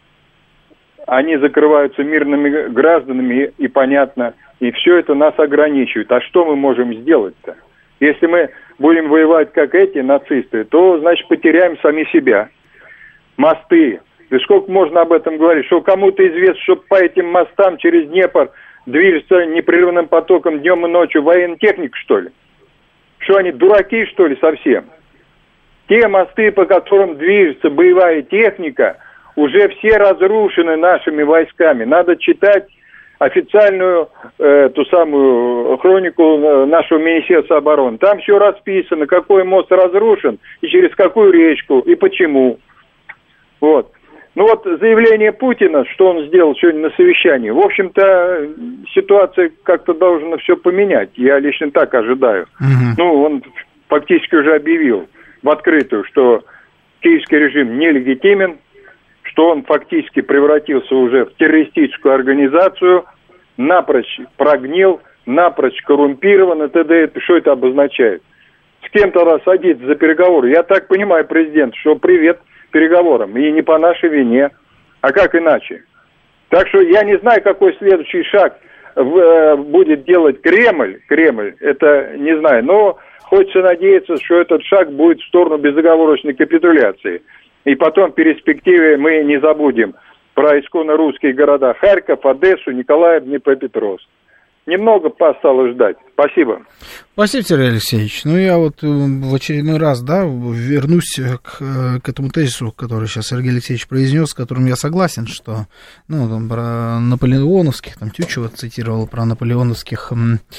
они закрываются мирными гражданами, и понятно, и все это нас ограничивает. А что мы можем сделать-то? Если мы будем воевать, как эти нацисты, то, значит, потеряем сами себя. Мосты. И сколько можно об этом говорить? Что кому-то известно, что по этим мостам через Днепр движется непрерывным потоком днем и ночью военная техника, что ли? Что они, дураки, что ли, совсем? Те мосты, по которым движется боевая техника, уже все разрушены нашими войсками. Надо читать официальную ту самую хронику нашего Министерства обороны. Там все расписано, какой мост разрушен, и через какую речку, и почему. Вот. Ну вот заявление Путина, что он сделал сегодня на совещании, в общем-то, ситуация как-то должна все поменять. Я лично так ожидаю. Ну, он фактически уже объявил в открытую, что киевский режим нелегитимен, что он фактически превратился уже в террористическую организацию, напрочь прогнил, напрочь коррумпирован, и т.д. Что это обозначает? С кем тогда садиться за переговоры? Я так понимаю, президент, что привет переговорам, и не по нашей вине, а как иначе? Так что я не знаю, какой следующий шаг будет делать Кремль, это не знаю, но хочется надеяться, что этот шаг будет в сторону безоговорочной капитуляции. И потом в перспективе мы не забудем про исконно русские города Харьков, Одессу, Николаев, Днепропетровск. Немного осталось ждать. Спасибо.
Спасибо, Сергей Алексеевич. Ну, я вот в очередной раз, да, вернусь к этому тезису, который сейчас Сергей Алексеевич произнес, с которым я согласен, что, ну, там, про наполеоновских, там, Тютчева цитировал про наполеоновских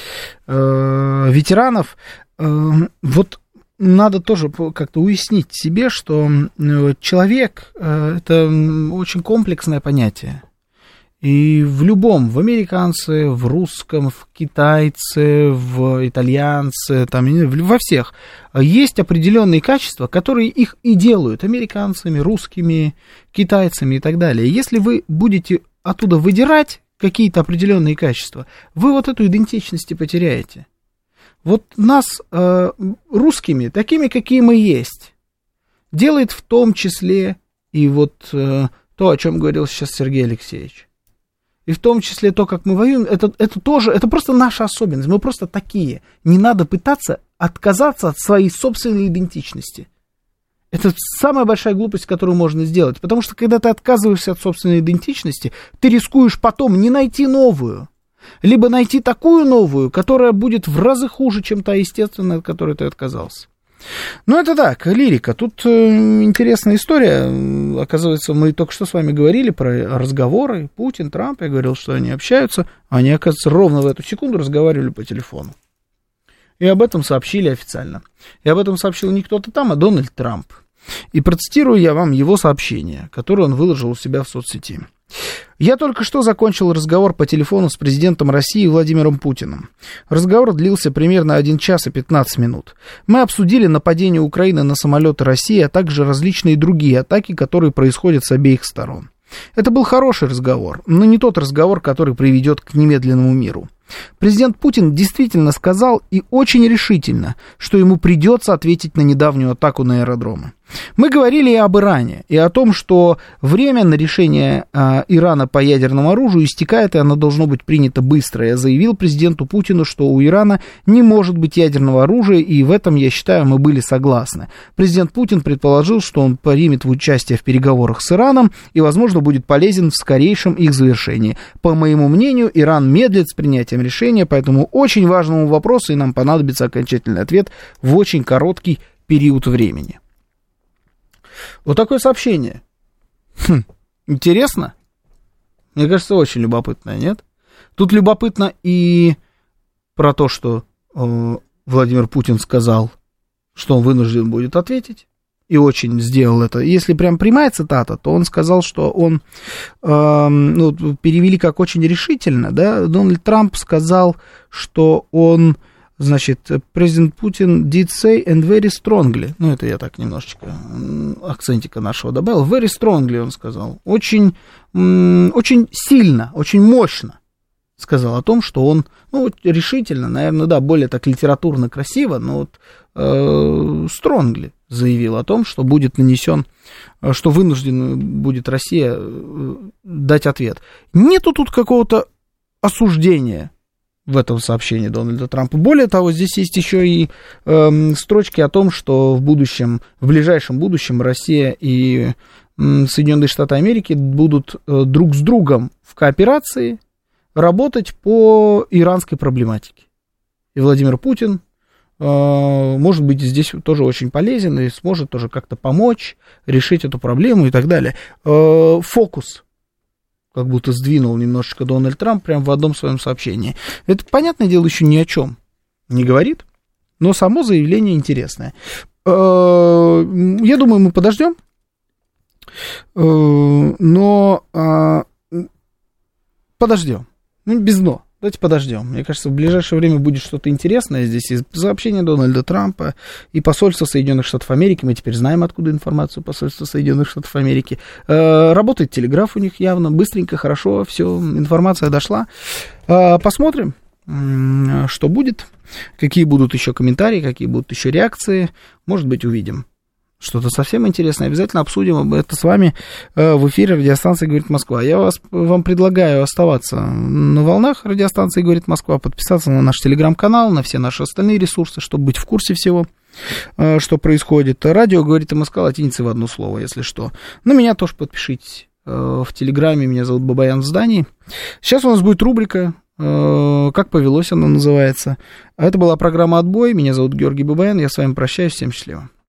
ветеранов. Вот надо тоже как-то уяснить себе, что человек – это очень комплексное понятие. И в любом, в американце, в русском, в китайце, в итальянце, там, во всех, есть определенные качества, которые их и делают американцами, русскими, китайцами и так далее. Если вы будете оттуда выдирать какие-то определенные качества, вы вот эту идентичность и потеряете. Вот нас русскими, такими, какие мы есть, делает в том числе и вот то, о чем говорил сейчас Сергей Алексеевич. И в том числе то, как мы воюем, это тоже, это просто наша особенность. Мы просто такие. Не надо пытаться отказаться от своей собственной идентичности. Это самая большая глупость, которую можно сделать. Потому что, когда ты отказываешься от собственной идентичности, ты рискуешь потом не найти новую. Либо найти такую новую, которая будет в разы хуже, чем та естественная, от которой ты отказался. Ну, это так, лирика. Тут интересная история. Оказывается, мы только что с вами говорили про разговоры. Путин, Трамп, я говорил, что они общаются. Они, оказывается, ровно в эту секунду разговаривали по телефону. И об этом сообщили официально. И об этом сообщил не кто-то там, а Дональд Трамп. И процитирую я вам его сообщение, которое он выложил у себя в соцсети. «Я только что закончил разговор по телефону с президентом России Владимиром Путиным. Разговор длился примерно 1 час и 15 минут. Мы обсудили нападение Украины на самолеты России, а также различные другие атаки, которые происходят с обеих сторон. Это был хороший разговор, но не тот разговор, который приведет к немедленному миру. Президент Путин действительно сказал и очень решительно, что ему придется ответить на недавнюю атаку на аэродромы. Мы говорили и об Иране, и о том, что время на решение Ирана по ядерному оружию истекает, и оно должно быть принято быстро. Я заявил президенту Путину, что у Ирана не может быть ядерного оружия, и в этом, я считаю, мы были согласны. Президент Путин предположил, что он примет участие в переговорах с Ираном и, возможно, будет полезен в скорейшем их завершении. По моему мнению, Иран медлит с принятием решения, поэтому очень важному вопросу, и нам понадобится окончательный ответ в очень короткий период времени». Вот такое сообщение. Интересно? Мне кажется, очень любопытное, нет? Тут любопытно и про то, что Владимир Путин сказал, что он вынужден будет ответить, и очень сделал это. Если прям прямая цитата, то он сказал, что он, перевели как очень решительно, да, Дональд Трамп сказал, что он, значит, президент Путин did say and very strongly, это я так немножечко акцентика нашего добавил, very strongly он сказал, очень сильно, очень мощно сказал о том, что он, решительно, наверное, да, более так литературно красиво, но strongly заявил о том, что будет нанесен, что вынуждена будет Россия дать ответ. Нету тут какого-то осуждения в этом сообщении Дональда Трампа. Более того, здесь есть еще и строчки о том, что в ближайшем будущем Россия и Соединенные Штаты Америки будут друг с другом в кооперации работать по иранской проблематике. И Владимир Путин может быть здесь тоже очень полезен и сможет тоже как-то помочь решить эту проблему и так далее. Фокус как будто сдвинул немножечко Дональд Трамп прямо в одном своем сообщении. Это, понятное дело, еще ни о чем не говорит, но само заявление интересное. Я думаю, мы подождем, но подождем. Без «но». Давайте подождем. Мне кажется, в ближайшее время будет что-то интересное здесь. И сообщение Дональда Трампа, и посольство Соединенных Штатов Америки. Мы теперь знаем, откуда информацию посольства Соединенных Штатов Америки. Работает телеграф у них явно. Быстренько, хорошо, все, информация дошла. Посмотрим, что будет. Какие будут еще комментарии, какие будут еще реакции. Может быть, увидим что-то совсем интересное, обязательно обсудим это с вами в эфире радиостанции «Говорит Москва». Я вам предлагаю оставаться на волнах радиостанции «Говорит Москва», подписаться на наш телеграм-канал, на все наши остальные ресурсы, чтобы быть в курсе всего, что происходит. Радио «Говорит МСК» латиницей в одно слово, если что. На меня тоже подпишитесь в телеграме, меня зовут Бабаян в здании. Сейчас у нас будет рубрика «Как повелось», она называется. Это была программа «Отбой», меня зовут Георгий Бабаян, я с вами прощаюсь, всем счастливо.